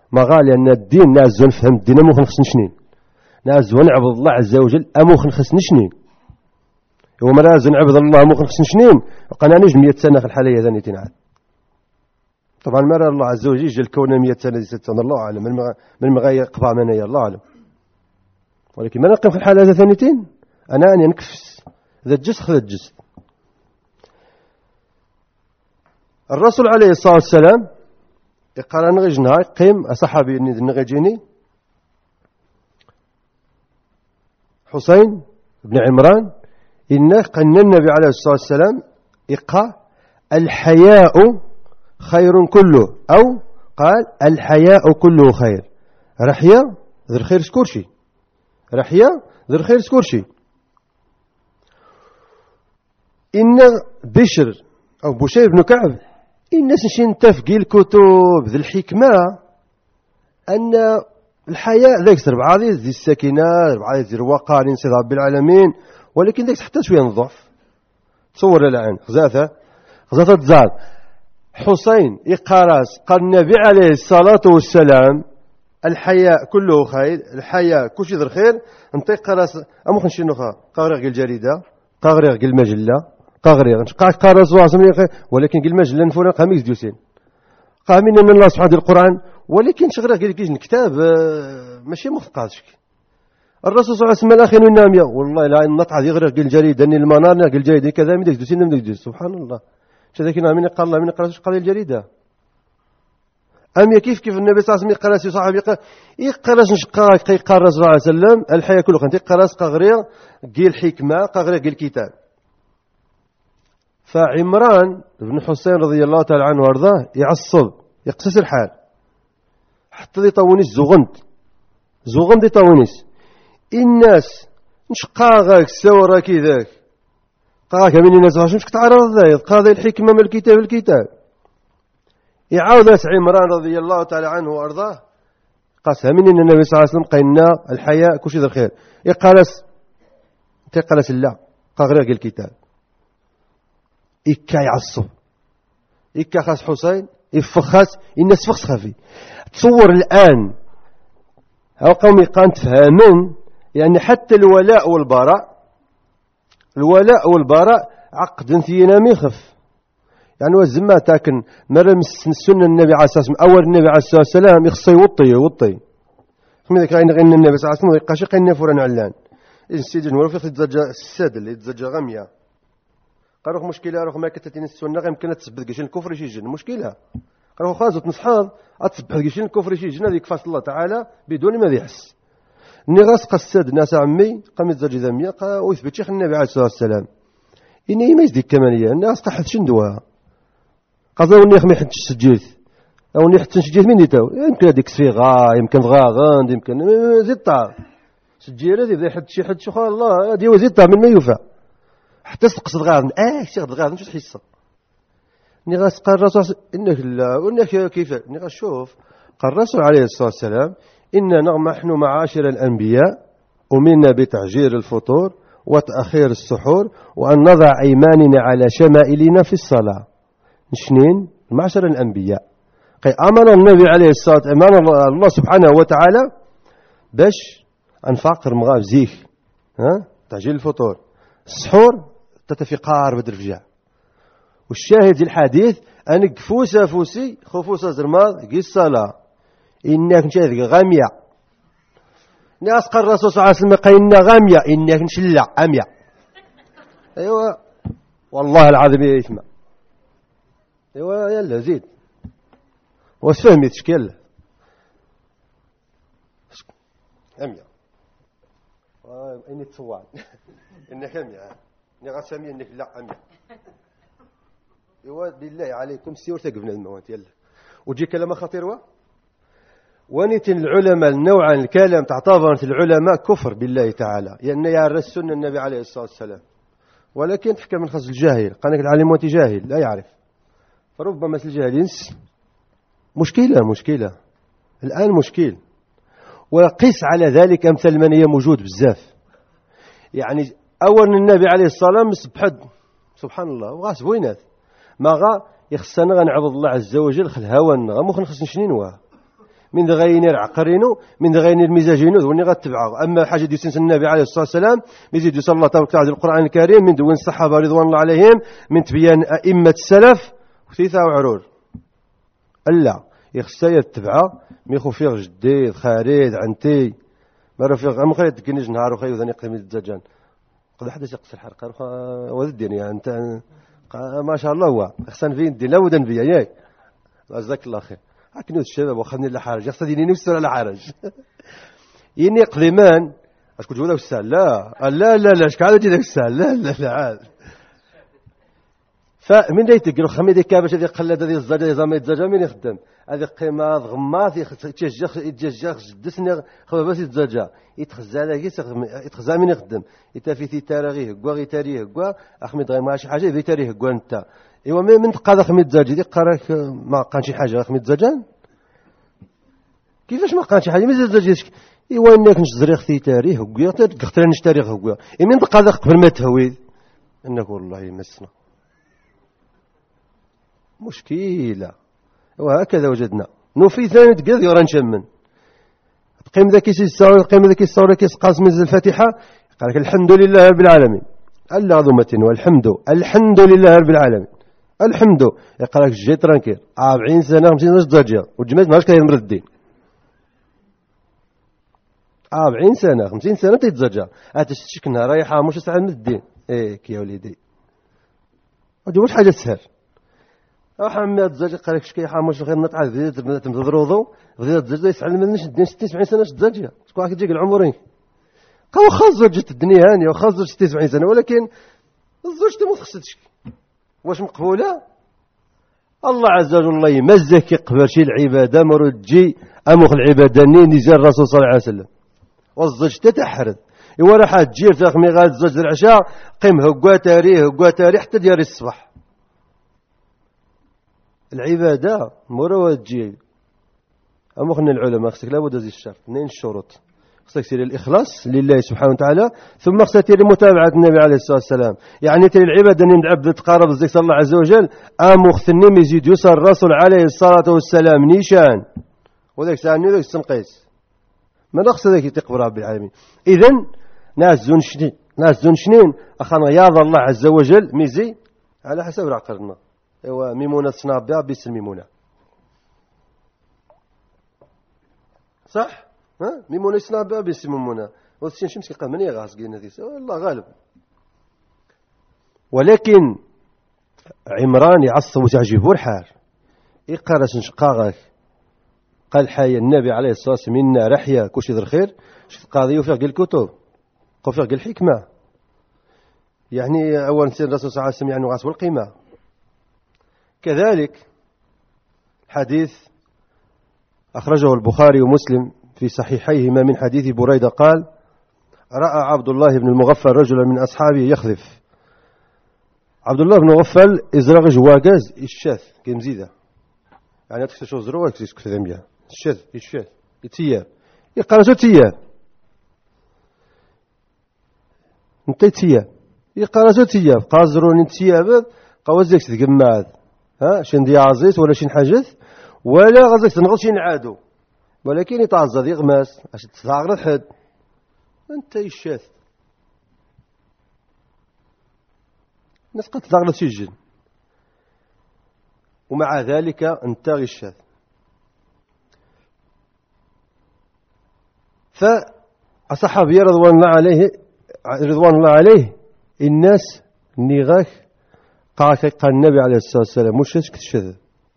ما قال لأن الدين ناز نفهم الدين أمو خنخص نشنين ناز ونعبد الله عز وجل أمو خنخص نشنين وما ناز نعبد الله أمو خنخص نشنين وقنا نجم 100 سنة في الحالية ذا نتين عاد. طبعا ما الله عز وجل جل الكون 100 سنة 6 سنة الله أعلم من مغاية قطع مني الله أعلم، ولكن ما نقيم في الحالة ذا ثانيتين أنا أني نكفس ذا الجسد خذ الجسد. الرسول عليه الصلاة والسلام قال نغي نهار قيم أصحابي نغي جيني حسين بن عمران إنه قن النبي عليه الصلاة والسلام إقا الحياء خير كله، أو قال الحياء كله خير. رحية ذي الخير سكورشي، رحية ذي الخير سكورشي. إن بشر أو بشير بن كعب الناس نشين تفقي الكتب ذي الحكمة أن الحياء ذاك ربعة ذي السكينة ربعة ذي الوقار ينصد رب العالمين، ولكن ذاك حتى شوية نضعف. تصور الآن غزاثة تزاد حسين إقراس قال النبي عليه الصلاة والسلام الحياء كله خير، الحياء كل شيء ذي الخير. انت قراس أمو خنشي نخا قارغ الجريدة قارغ المجلة قارغ قارس ولكن المجلة نفونا قاميس ديوسين قامين أن الله سبحانه القرآن، ولكن شغله قال لك الكتاب ماشي مفقادش. الرسول صلى الله عليه وسلم الأخير والنامية والله لا نطع يغرق الجريدة أن المنار نقل الجريدة كذا من دوسين من دوس سبحان الله. شذاك من قال الله من قراش قال الجريدة أم كيف النبي صلى الله عليه وسلم قراش صاحبي يقراش نشقا يقراش صلى الله عليه وسلم الحياة كله خنتي قراش قغرير قيل الحكمة قغرير قيل الكتاب. فعمران بن حسين رضي الله تعالى عنه وارضاه يعصب يقصص الحال حتى ذي طونيس زغنت ذي طونيس الناس نشقاغك سورة كذاك قاك من الناس مش تعرض ذا قاضي الحكمة من الكتاب يعاود عمران رضي الله تعالى عنه وارضاه قاسها من النبي صلى الله عليه وسلم قيلنا الحياء كل شيء ذا الخير يقالس لا قاغريق الكتاب إكا يعصب إكا خاص حسين يفخس الناس فخس خفي. تصور الآن هاو قومي قان تفهمن يعني حتى الولاء والبراء عقد ثينا ميخف يعني وزما تاكن مرة من السنة النبي عليه الصلاة والسلام أول النبي عليه الصلاة والسلام يخصي وطي خمي ذاك غير النبي صلى الله عليه وسلم يقاشي قينا فران علان السيد نور في يتزجى الساد اللي يتزجى غمية قالوا مشكلة روح ما كتتين السنة يمكن تثبت قشين الكفر شي جن مشكلة قالوا خاصة نصحاب أتثبت قشين الكفر شي جن هذيك فاس الله تعالى بدون ما يحس نغاس قصد ناس عمي قام يتزجى ذمية ويثبت شيخ النبي عليه الصلاة والسلام إني ما يزديك كمانية الناس تحت شندوها قصدوا إني خمي حد السجيث أو إني حد سجيث من يتاو يمكن هذيك صفيغة يمكن غاغند يمكن زيطة سجيل هذي ذي حد شو الله هذه وزيطة من ما يوفى حتى تقصد غاغن شيخ غاغن شو تحسه نغاس قال الرسول إنك لا وإنك كيف نغاس شوف قال الرسول عليه الصلاة والسلام إننا نحن معاشر الأنبياء أمرنا بتعجيل الفطور وتأخير السحور وأن نضع أيماننا على شمائلنا في الصلاة نشنين معاشر الأنبياء قال أمر النبي عليه الصلاة والسلام الله سبحانه وتعالى باش أنفاقر مغاب زيخ تعجيل الفطور السحور تتفقار بدرفجاء والشاهد الحديث أنك فوسا فوسي خفوسا زرماض قي الصلاة إنك نشاهد غامية ناس قال الرسول صلى الله عليه وسلم قيلنا غامية إنك نشلع أمية أيوة والله العظيم يثمى أيوة يلا زيد واسفهمي تشكيل أمية إني تصوان إنك أمية إني غسامي إنك لا أمية أيوة بالله عليكم سيور تقفنا الموات يلا وتجي كلمة خطيرة ونيت العلماء نوعا الكلام تعتبر العلماء كفر بالله تعالى لأن يا السنة النبي عليه الصلاة والسلام ولكن تحكى من خص الجاهل قالك العالم وانت جاهل لا يعرف فربما مثل الجاهل ينس مشكلة الآن مشكل وقس على ذلك أمثال من هي موجود بزاف يعني أول النبي عليه الصلاة والسلام سبحد سبحان الله وغاس بوينات ما غا يخصنا غنعبد الله عز وجل خل هوا غا مو خنخص نشنين واه من غير عقرينو من غير المزاجينو ذوني غتبعه. أما حاجة ديسنس النبي عليه الصلاة والسلام يزيد يصلى الله تبارك وتعالى القرآن الكريم من دون الصحابة رضوان الله عليهم من تبيان أئمة السلف وثيثة وعرور ألا يخصها يتبعه ميخو فيه جديد خاريد عنتي ما راه فيه غير خلي تكنيج نهار وخي وذاني قيم الدجاجان قد حدث يقص الحرقه وديني يعني انت ما شاء الله هو احسن فين دي لا ودن بيا ياك جزاك الله خير هاكني الشباب واخذني لا حرج احسن ديني نفسه لا حرج يني قديمان اش كنت ولا السال لا لا لا لا اش قاعد تجي ذاك السال لا لا لا عاد فمن دا يتقلو خمي ديك كاباش هذه قلده هذه الزجاجه زعما الزجاجه من يخدم هذه قيمه غماث يتججخ جدسني خو باش الزجاجه يتخزى هذا يتخزى من يخدم يتافي تاريخ كوا تاريخ كوا احمد غير ماشي حاجه في تاريخ كوا انت ايوا من تقاد خمي الزجاجه دي قراك ما قان شي حاجه خمي الزجاجه كيفاش ما قان شي حاجه مازال الزجاجه ايوا انك نشزري اختي تاريخ كوا تقتل نش تاريخ كوا من تقاد قبل ما تهوي انك والله يمسنا مشكلة وهكذا وجدنا نوفي ثاني تقضي ورا نشمن قيم ذاك يساوي قيم ذاك يساوي كيس قاسم الفاتحة قال لك الحمد لله رب العالمين ألا عظمة الحمد لله رب العالمين الحمد يقول لك جي ترانكيل 40 سنة 50 سنة تزاجيا والجماعة ماهاش كاين مردين 40 سنة 50 سنة تيتزاجيا هتشكنها رايحة مش ساعة من الدين ايه يا وليدي هذه واش حاجة سهل حماد زاج قال لك شكي حامش غير نطع زيد تمضروضو بدات زاج يسعل منش 60 70 سنه تزاجيا شكون راك تجيك العمرين قاو خرجت الدنيا هانيه وخرجت 60 70 سنه ولكن الزوج ما خصتش واش مقبوله الله عز وجل الله يمزك يقبل شي العباده مرد تجي امخ العباده نين يجي الرسول صلى الله عليه وسلم والزوج تتحرد ايوا راح تجي تاخمي غاد الزوج العشاء قيم هكوا تاريخ حتى ديال الصباح العبادة مرة تجي أما خلنا العلماء خصك لابد هذه الشرط 2 الشروط خصك تسير الإخلاص لله سبحانه وتعالى ثم خصك تسير متابعة النبي عليه الصلاة والسلام يعني تري العبادة أن عبد تقارب الذكر الله عز وجل أمخثني يزيد يسر الرسول عليه الصلاة والسلام نيشان وذاك سعني وذاك السنقيس ما نقص ذاك يتقبل رب العالمين إذن ناس زون شنين أخانا رياض الله عز وجل ميزي على حسب عقلنا ايوا ميمونه تصنع بها بيس الميمونه صح ها ميمونه يصنع بها بيس الميمونه وشي شمس كيقال من يغاس قلنا ذي والله غالب ولكن عمران يعصب وتعجبه الحال يقرس نشقاغك قال حي النبي عليه الصلاه والسلام منا رحيه كلشي ذر خير شفت قاضي وفيه قال الكتب وفيه قال الحكمه يعني اول سيد الرسول صلى الله عليه وسلم يعني غاس والقيمه كذلك حديث أخرجه البخاري ومسلم في صحيحيهما من حديث بريدة قال رأى عبد الله بن المغفل رجلا من أصحابه يخذف عبد الله بن المغفل إزرق جواجاز الشاث كمزيدة يعني تكتشف زروع يكتشف كذا الشاث يتياب يقرأ تياب انت تياب يقرأ تياب قازرون تياب قوزيك تجمع ها شن دي عزيز ولا شن حاجث ولا غزك تنغض شي نعادو ولكن يتعزز يغماس اش تستغرض حد انت الشاث الناس قد تستغرض شي جن ومع ذلك انت الشاث فالصحابي رضوان الله عليه الناس نيغاك قال النبي عليه الصلاة والسلام مش هسك الشذ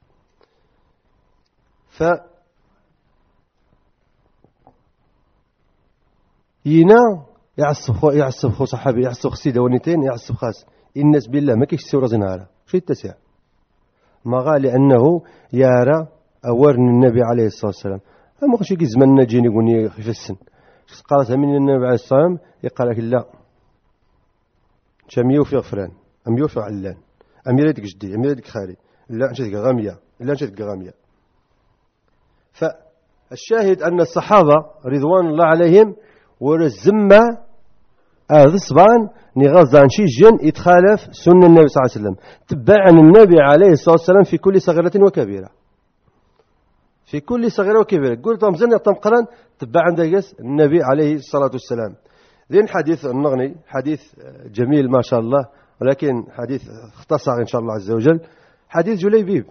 ينا يعصب خو صحابي يعصب خسيدة ونيتين يعصب خاص الناس بالله ما كيش سورة زنارة شيء التسع ما قال لأنه يرى أورن النبي عليه الصلاة والسلام أما خشي كي زماننا جيني يقولني في السن قالت من النبي عليه الصلاة والسلام يقال لك لا شاميو في غفران أم يوفي علان أم يريدك جدي أم يريدك خالي لا نشدك غامية لا نشدك غامية فالشاهد أن الصحابة رضوان الله عليهم ورزمة هذا الصبان نغزان شي جن يتخالف سنة النبي صلى الله عليه وسلم تبع عن النبي عليه الصلاة والسلام في كل صغيرة وكبيرة في كل صغيرة وكبيرة. قلت لهم زلنا تمقرن تبع عندك النبي عليه الصلاة والسلام. ذين حديث النغني حديث جميل ما شاء الله، ولكن حديث اختصر إن شاء الله عز وجل. حديث جليبيب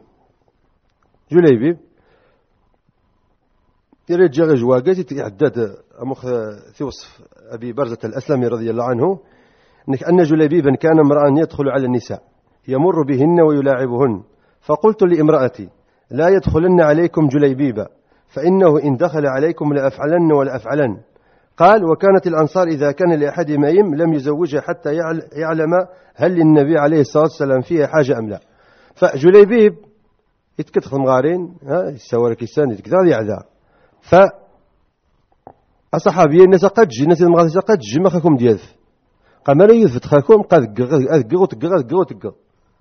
يرجع جواجات يتعدد أمخ في وصف أبي برزة الأسلمي رضي الله عنه أن جليبيبا كان امرأ يدخل على النساء يمر بهن ويلاعبهن، فقلت لامرأتي لا يدخلن عليكم جليبيبا فإنه إن دخل عليكم لأفعلن ولأفعلن. قال وكانت الأنصار إذا كان لأحد ميم لم يزوجها حتى يعلم هل للنبي عليه الصلاة والسلام فيها حاجة أم لا. فجليبيب يتكتخ مغارين يسوى كيسان يتكتخ يعذا. فالصحابيين الناس قد جي الناس المغارين قد جي ما خاكم ديالف قام لا يثبت خاكم قد قغ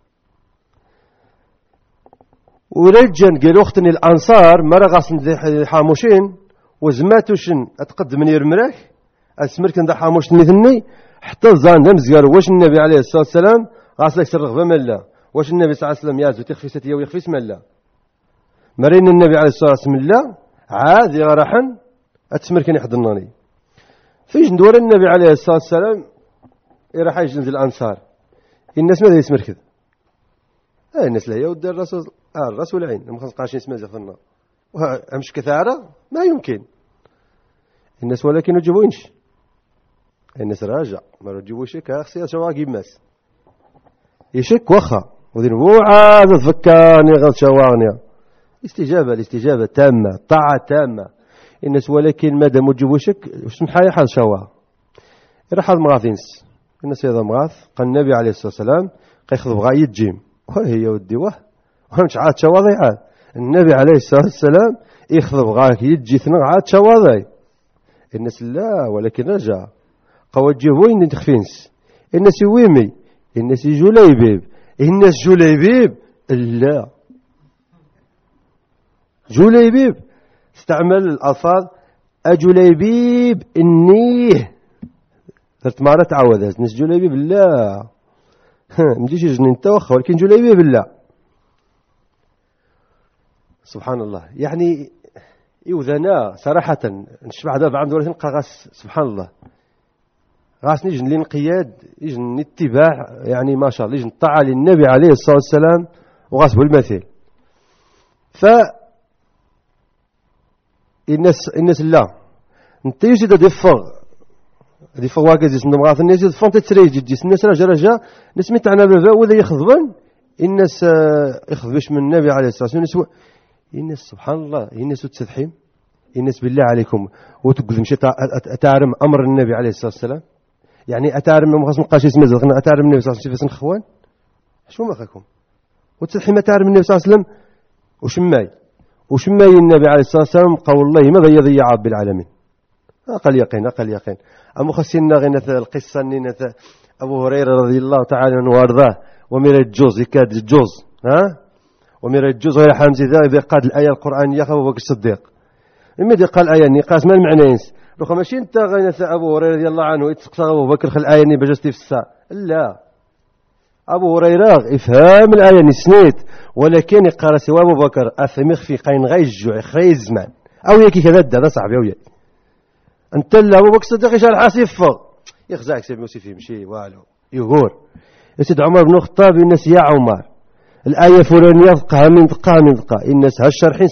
ورجن قالوا اختني الأنصار مرة غاسن حاموشين وزماتوشن أتقدم يرمرك أسمركن ذا حاموش نثني حتى الزان دمزقار واش النبي عليه الصلاة والسلام غاسلك سرغبة ملا واش النبي صلى الله عليه وسلم يازو تخفي ستيا ويخفيس ملا مرين النبي عليه الصلاة والسلام لا عاد يغرحن أتسمركن يحضنني فيش ندور النبي عليه الصلاة والسلام يراح يجنز الأنصار الناس ماذا يسمركذ الناس لا يود الرسول الراس والعين ما خص قاشين اسمه في النار وامش كثاره ما يمكن الناس ولكن يجيبونش الناس راجع ما يجيبوش كاخسي شواقي ماس يشك وخا ودين هو عاد تفكرني غير شواغني الاستجابه تامه طاعه تامه الناس ولكن مادام يجيبوشك واش محايا حال شواغ راح المغاثينس الناس هذا مغاث قال النبي عليه الصلاه والسلام قيخذ بغا يجيم وهي ودي وهمش عاد شواضي عاد النبي عليه الصلاة والسلام يخذ بغاك يجي ثنغ عاد شواضي الناس لا ولكن رجع قوجه وين تخفينس الناس ويمي الناس جليبيب الناس جليبيب لا جليبيب استعمل الألفاظ أجليبيب إنيه ثلاث مرات تعود الناس جليبيب لا مديش جنين توخى ولكن جليبيب لا سبحان الله يعني يوذنا صراحة نشبع دابا عند ولكن غاس سبحان الله غاس نيجي للانقياد يجي الاتباع يعني ما شاء الله يجي الطاعة للنبي عليه الصلاة والسلام وغاس بالمثل ف الناس لا انت يجي ديفغ واقز يسمى مغاث الناس يدفون تتريج جدي الناس رجع نسمي تاعنا بابا وذا يخضبن الناس يخضبش من النبي عليه الصلاة والسلام الناس سبحان الله الناس تستحيم الناس بالله عليكم وتقول مشي أتعلم أمر النبي عليه الصلاة والسلام يعني أتعلم ما خاص نقاش اسمه زغنا أتعلم النبي صلى الله عليه وسلم خوان شو ما خاكم وتستحيم أتعلم النبي صلى الله عليه وسلم وشماي النبي عليه الصلاة والسلام قول الله ماذا يضيع رب العالمين أقل يقين أما خسينا غنى القصة نينة أبو هريرة رضي الله تعالى عنه وارضاه ومير الجوز يكاد الجوز ومير الجوز غير حمزة إذا قاد الآية القرآنية أبو بكر الصديق إما قال الآية نقاس ما المعنى ينس لو ماشي أنت غنى أبو هريرة رضي الله عنه يتسقى أبو بكر خل الآية ني بجستي في الساعة لا أبو هريرة إفهام الآية نسنيت ولكن يقرأ سوى أبو بكر أثمخ في قين غير الجوع خير الزمان أو يكي كذا هذا صاحبي أو يكي أنت لا أبو بكر الصديق يشعر حاسب يخزعك سيد موسى فيه مشي والو يقول يسيد عمر بن الخطاب الناس يا عمر الآية فلانية دقها من دقها الناس هالشرحين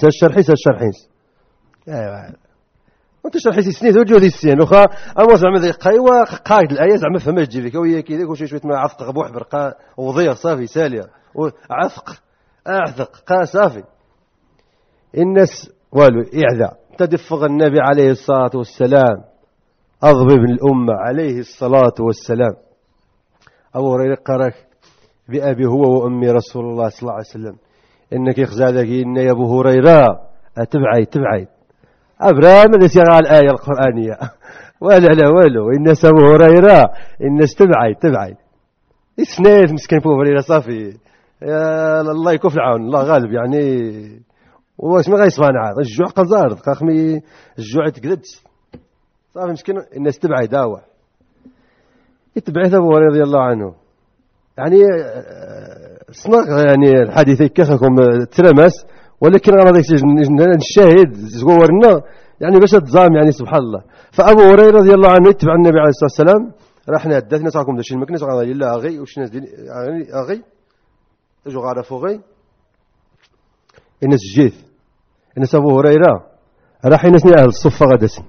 وانت شرحي سنين وجودي السين وخا أما زعما ذي قايوة قايد الآية زعما فماش تجيبك وهي كذا وشي شوية ما عفق بوحبر قا وضيع صافي سالية وعفق أعثق قا صافي الناس والو إعذا تدفق النبي عليه الصلاة والسلام أغضب الأمة عليه الصلاة والسلام أبو هريرة قرأ بأبي هو وأمي رسول الله صلى الله عليه وسلم إنك يخزادك إن يا أبو هريرة تبعي أبرام الذي يقرأ الآية القرآنية ولا والو الناس أبو هريرة الناس تبعي إسناد مسكين أبو هريرة صافي يا الله يكون في العون الله غالب يعني واش ما غيصبان عاد الجوع قزار قاخمي الجوع تقدد صافي مسكين الناس تبعي داوع يتبعث أبو هريرة رضي الله عنه يعني صنع يعني الحديث كخكم ترمس ولكن راه داك الشاهد زورنا يعني باش تزام يعني سبحان الله. فابو هريره رضي الله عنه يتبع النبي عليه الصلاه والسلام، راح نهدث ناس راكم داكشي المكنس غادي لا غي واش ناس اغي اجو غارفو غي الناس جيت الناس ابو هريره راح ينسني اهل الصفه غادسن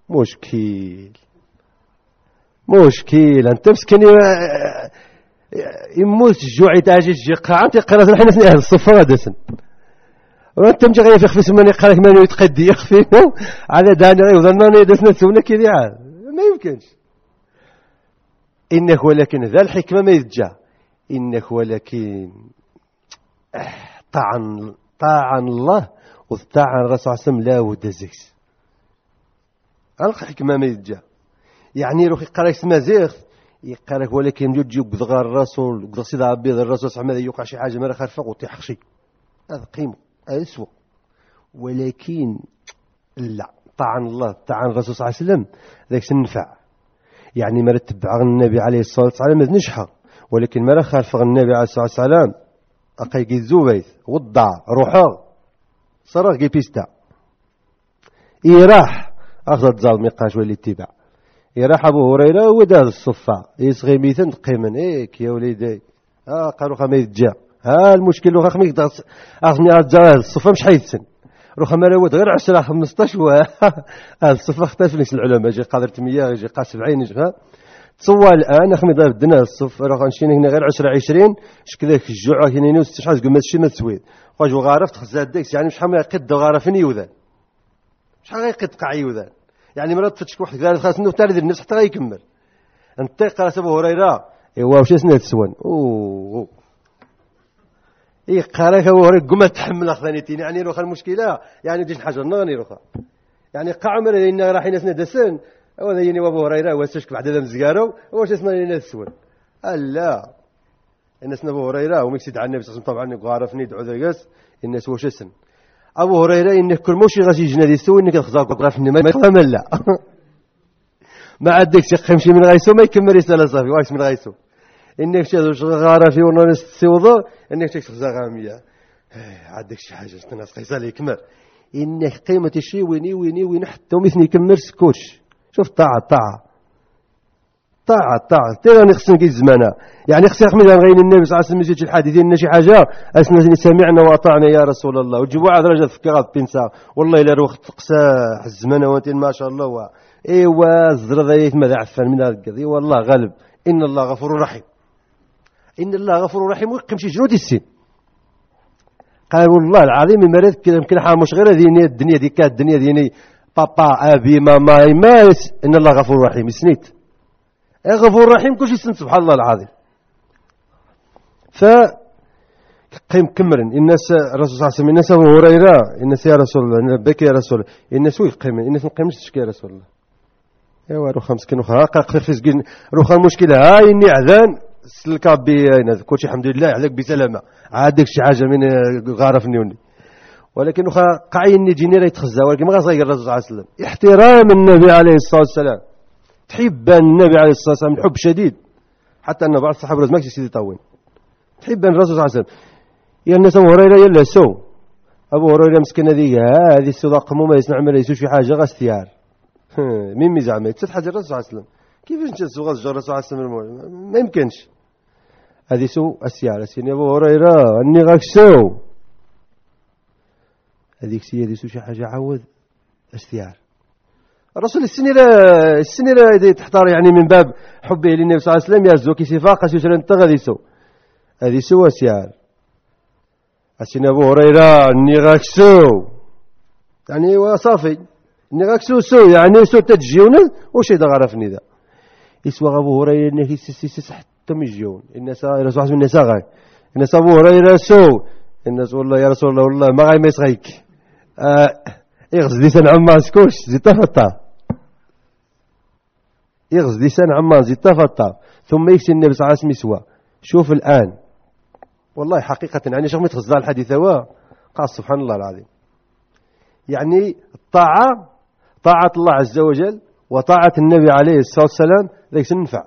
مشكل انت مسكين يموت الجوع يتاجي قاعه تيقرا راح ينسني اهل الصفه غادسن وانت مجي غير في خفيس ماني قالك ماني يتقدي يخفينو على داني غير ظناني دسنا تسونا كي ديال ما يمكنش. انك ولكن ذا الحكمه ما يتجا انك ولكن طاعن الله وطاعن الرسول صلى الله عليه وسلم لا ودزكس الحكمه ما يتجا يعني روح يقرا اسمه زيغ يقرا ولكن يجي بغار الرسول قد سيد عبيد الرسول صلى الله عليه وسلم يوقع شي حاجه ما خارفه وطيح شي هذا قيمه أسوأ. ولكن لا طاعن الله طاعن الرسول صلى الله عليه وسلم ذاك سنفع يعني ما تتبع النبي عليه الصلاة والسلام ما نجحها ولكن ما خالف النبي عليه الصلاة والسلام أقايق الزوبيث وضع روحه صرخ كي بيستا راح أخذ الظالم يقاش ولي اتباع راح أبو هريرة وداه الصفة يصغي ميثن قيمن يا وليدي قالوا خا ما يتجا المشكل لو خميك أغني أرجع الصفة مش حيثسن روح ما لود غير 10 15 الصفة اختلف العلماء جي قادر 100 جي قا 70 جي تصور الآن أخمي ضرب الدنا الصفة روح نشيني هنا غير 10 20 شكذاك الجوع هنا نوس شحال قمت شي ما تسويد واش غارف تخزاد ديكس يعني شحال ما يقد غارفني يوذان شحال غيقد قاع يوذان يعني مرات تفتش واحد قال خاص انه تالي النفس حتى غيكمل انت قال ابو هريره ايوا واش اسناد تسوان قالك ابو هريره قمت تحمل ثانيتين يعني روخا المشكله يعني ديش حاجه نغني روخا يعني قاع عمر ان راح ينسنا دسن هذا يعني ابو هريره واسشك بعد هذا مزقارو واش اسمه لنا تسوان لا الناس ابو هريره ومكسيد على النبي صلى الله عليه وسلم طبعا غارفني دعو ذاكس الناس واش اسن ابو هريره انك كل موشي غادي يجي يسوي انك تخزاك غرفني ما يفهم لا ما عندك شي خمشي من غيسو ما يكمل رساله صافي واش من غيسو انك شي غارفي وناس تسوض انك تخزا غاميه عندك شي حاجه الناس قيسه لي كمر انك قيمه الشيء ويني حتى مثني يكمل سكوتش شوف طاعه ترى خصنا كي الزمانه يعني خصنا نحمد غير النبي صلى الله عليه وسلم يجي الحديثين لنا شي حاجه اسنا سمعنا واطعنا يا رسول الله وجيبوا واحد رجل في كغاب بينسا والله الا روح تقسى الزمانه وانت ما شاء الله ايوا الزرذايت ما عفان من هذا القضيه والله غالب ان الله غفور رحيم ويقيم شي جنود السين قال والله العظيم المريض كذا يمكن حال مش غير هذه الدنيا دي كانت الدنيا ديني بابا ابي ماما ماس ان الله غفور رحيم سنيت غفور رحيم كل شيء سبحان الله العظيم. ف قيم كمرن الناس الرسول صلى الله عليه وسلم الناس ابو هريره الناس يا رسول الله بك يا رسول الله الناس ويقيم الناس ما قيمش تشكي يا رسول الله ايوا روح مسكين وخا قاقر في سكين روح المشكله هاي اني اذان سلكا بينا كلشي الحمد لله عليك بسلامه عادك شي حاجه من غارفني ولكن وخا قاعيني جيني راه يتخزى ولكن ما غاصاير الرسول صلى الله عليه وسلم احترام النبي عليه الصلاه والسلام تحب النبي عليه الصلاه والسلام حب شديد حتى ان بعض الصحابه ما كانش يسيدي طاوين تحب الرسول صلى الله عليه وسلم يا الناس ابو هريره يلا سو ابو هريره مسكين هذه السوق مو ما يسمع ما يسوي شي حاجه غا استيار مين زعما تتحاج الرسول صلى الله عليه وسلم كيفاش انت تسوق الرسول صلى الله عليه وسلم ما يمكنش هذه سو السياره سيدي ابو هريره اني غاك سو هذيك سي سو شي حاجه عاود استيار الرسول السنيره تحتار يعني من باب حبه للنبي صلى الله عليه وسلم يزو كي سفاقه سوتر انت غادي سو هذه سو اسيار سيدي ابو هريره اني غاك سو يعني وصافي اني غاك سو يعني سو تجيون واش اذا غرفني ذا يسوى ابو هريره انك سي حتى مجيون الناس الرسول صلى الله عليه وسلم الناس ابو هريره سو الناس والله يا رسول الله والله ما غاي ما يصغيك يغز لسان عمان سكوش زيت فطاف يغز لسان عمان زيت فطاف ثم يكسي النبي صلى الله عليه وسلم يسوى شوف الآن والله حقيقة يعني شوف متخزى الحديث هو قال سبحان الله العظيم يعني طاعة الله عز وجل وطاعة النبي عليه الصلاة والسلام ذاك سننفع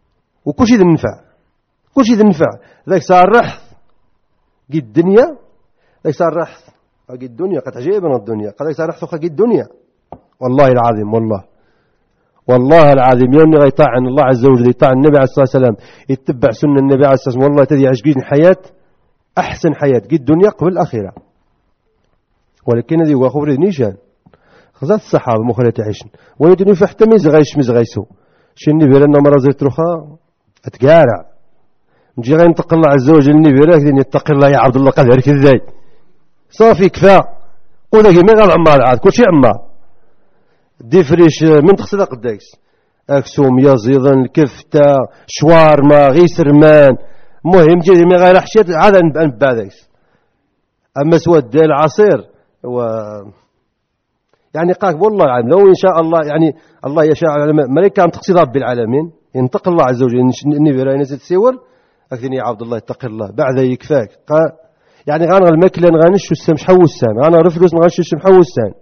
وكل شيء ذا النفع ذاك صار رحث قد الدنيا ليس الرحث قد الدنيا قد عجيبنا الدنيا قد ليس الرحث قد الدنيا. والله العظيم والله العظيم يوم غيطاع عن الله عز وجل يطاع النبي عليه الصلاة والسلام يتبع سنة النبي عليه الصلاة والسلام والله تدي عجقين الحياة أحسن حياة قد الدنيا قبل الآخرة. ولكن هذه هو خبر نيشان خزات الصحابة مخلة عيشن ويدني فحتى ميز غيسو شني بيرنا مرة زيت رخاء أتقارع نجي غير نتقل الله عز وجل نبي راك يتقي الله يا عبد الله قال هيك ازاي صافي كفاء قول لك ما غير عمار عاد كل شيء عمار ديفريش من تغسل قداكس اكسوم يزيضن الكفته شوارما غيسرمان مهم جدي ما غير حشيت عاد نبادكس. اما سواد العصير و يعني قاك والله العظيم لو ان شاء الله يعني الله يشاء على ملائكه تقصد رب العالمين ينتقل الله عز وجل النبي راه نزل تسيور اكثني يا عبد الله اتق الله بعد يكفاك يعني غنغ المكله غنشو السمح حوسان غنغ رفلوس غنشو السمح حوسان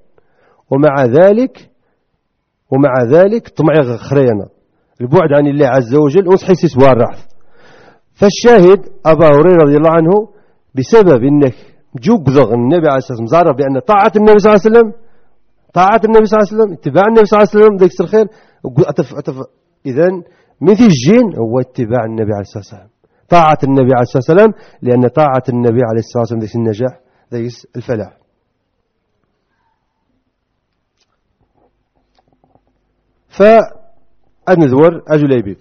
ومع ذلك طمع خرينا البعد عن الله عز وجل وصحيح سوار الرحث. فالشاهد أبا هريرة رضي الله عنه بسبب أنك جوقذغ النبي عليه الصلاة والسلام زعرف بأن طاعة النبي صلى الله عليه وسلم اتباع النبي صلى الله عليه وسلم ذلك الخير إذن مثل الجين هو اتباع النبي عليه الصلاة والسلام طاعة النبي عليه الصلاة والسلام لأن طاعة النبي عليه الصلاة والسلام ذلك النجاح ذلك الفلاح. فأنذور أجليبيب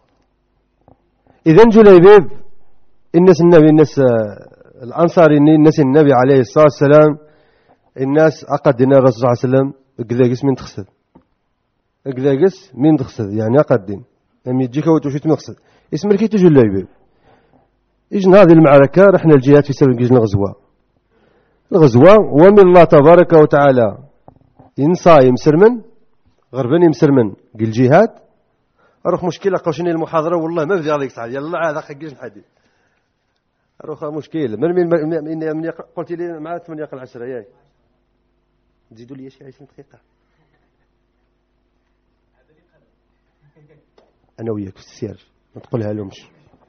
إذن جليبيب الناس الأنصاري الناس النبي عليه الصلاة والسلام الناس أقدنا الرسول صلى الله عليه وسلم قداقس من تخسد يعني أقدين لم يجيك وتوشيت من تخسد اسم ركيت جليبيب إجن هذه المعركة رحنا الجهاد في سبيل جيجنا الغزوة ومن الله تبارك وتعالى إنصاي مسرمن غرباني مسرمن قل جهاد أروح مشكلة قوشني المحاضرة والله ما بدي عليك تعال يلا هذا حقيش الحديث أروح مشكلة من قلت لي مع 8 يقل 10 ياك تزيدوا لي شي 20 دقيقة أنا وياك في السير ما تقولها لهمش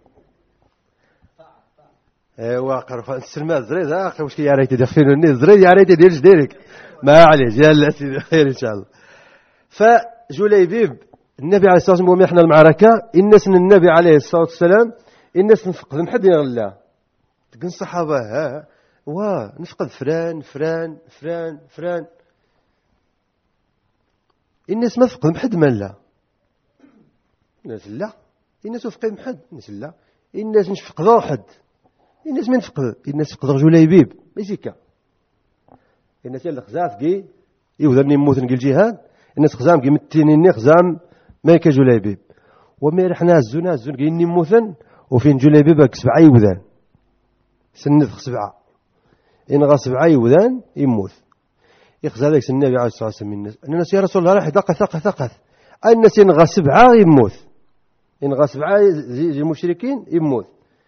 ايوا قرفان السلمى زريد اخي واش يا ريت يدخلوني زريد يا ريت يدير جديرك ما عليه يلا سيدي خير ان شاء الله. فجليبيب النبي عليه الصلاه والسلام احنا المعركه الناس النبي عليه الصلاه والسلام الناس نفقد محد يغلا تقول الصحابه ها نفقد فران الناس ما فقد محد من لا الناس لا الناس فقد محد الناس لا الناس مش فقدوا حد الناس من فقد الناس فقدوا جليبيب ميسيكا الناس اللي خزاف كي يوذرني موت نقول جهاد الناس خزام كي متيني خزام ما كجليبيب وما رحنا الزنا كي نموثن وفين جليبيب سبعه يوذان سند سبعه ان غا سبعه يوذان يموت يخزى ذاك النبي عليه الصلاه والسلام الناس يا رسول الله راح ثقث الناس ان غا سبعه يموت ان غا سبعه زي مشركين يموت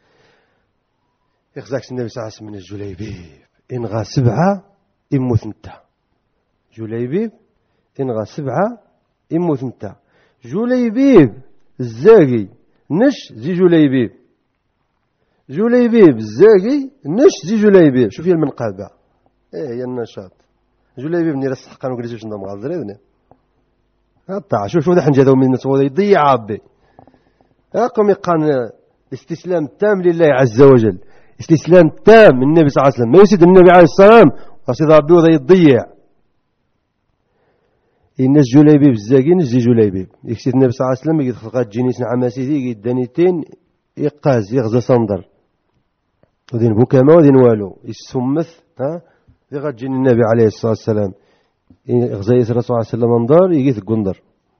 يخزاك النبي صلى الله عليه وسلم من الجليبيب إن غا سبعة يموت انت جليبيب إن غا سبعة يموت انت جليبيب الزاقي نش زي جليبيب الزاقي نش زي جليبيب شوف هي المنقبة هي النشاط جليبيب ني راه حقا وقلت واش نضم غادرين قطع شوف ذا حنجا من الناس هو يضيع عبي قام يقان استسلام تام لله عز وجل استسلام تام النبي صلى الله عليه وسلم ما يسد النبي عليه السلام قصد ربي وذا يضيع الناس جليبيب الزاقين زي جليبيب يكسي النبي صلى الله عليه وسلم يقول خلقات جينيس عماسيتي يدانيتين يقاز يغزى صندر ودين بوكاما ودين والو يسمث يغاد جيني النبي عليه الصلاة والسلام يغزى يسر صلى الله عليه وسلم انظر يقيث قندر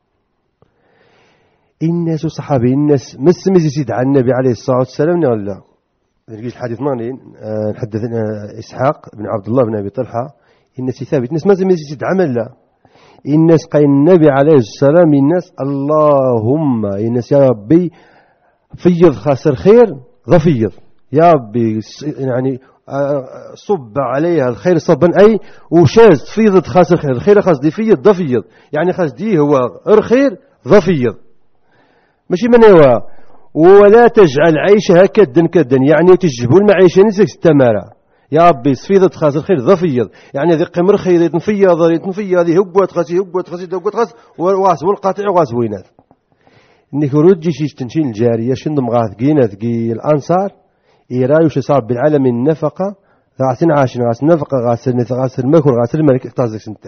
الناس وصحابي الناس مسمز يسيد على النبي عليه الصلاة والسلام ولا نلقي الحديث مانين حدثنا إسحاق بن عبد الله بن أبي طلحة الناس ثابت الناس ما يسيد عمل لا الناس قاين النبي عليه السلام الناس اللهم الناس يا ربي فيض خاسر خير ضفيض يا ربي يعني صب عليها الخير صبا أي وشاز فيض خاسر خير الخير خاص دي فيض ضفيض يعني خاص دي هو الخير ضفيض ماشي من هو ولا تجعل عيشها كدا يعني تجبوا المعيشة نسك التمارة يا ربي صفيضة خاص الخير ضفيض يعني ذي قمر خير يتنفيض هذه هبوت خاصي هبوت خاص واس والقاطع واس وينات إنك رجي شيش تنشين الجارية شندم غاث قينا ثقي الأنصار إيرايو شصاب بالعالم النفقة غاسن عاشن غاسن نفقة غاسن مكر غاسن الملك اختازك سنتين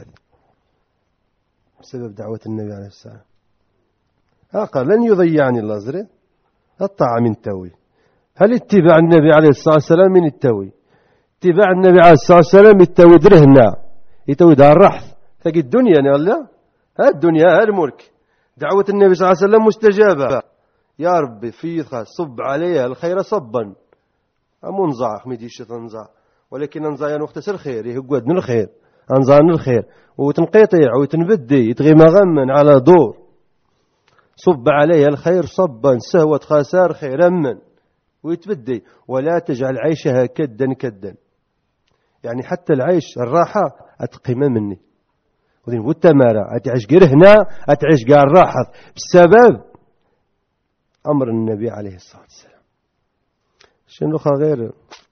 بسبب دعوة النبي عليه السلام قال لن يضيعني الله زري الطاعة من التوي هل اتباع النبي عليه الصلاة والسلام من التوي اتباع النبي عليه الصلاة والسلام التوي درهنا يتوي دار الرحث تلاقي الدنيا ولا ها الدنيا ها الملك دعوة النبي صلى الله عليه وسلم مستجابة يا ربي في صب عليها الخير صبا منزع خميدي الشيطان نزع ولكن انزع نختسر الخير يهقود من الخير انزع من الخير وتنقيطيع وتنبدي يتغي مغمن على دور صب عليها الخير صبا سهوة خسار خير من ويتبدي ولا تجعل عيشها كدا يعني حتى العيش الراحة أتقيمة مني والتمارة أتعيش غير هنا أتعيش غير الراحة بسبب أمر النبي عليه الصلاة والسلام شنو غير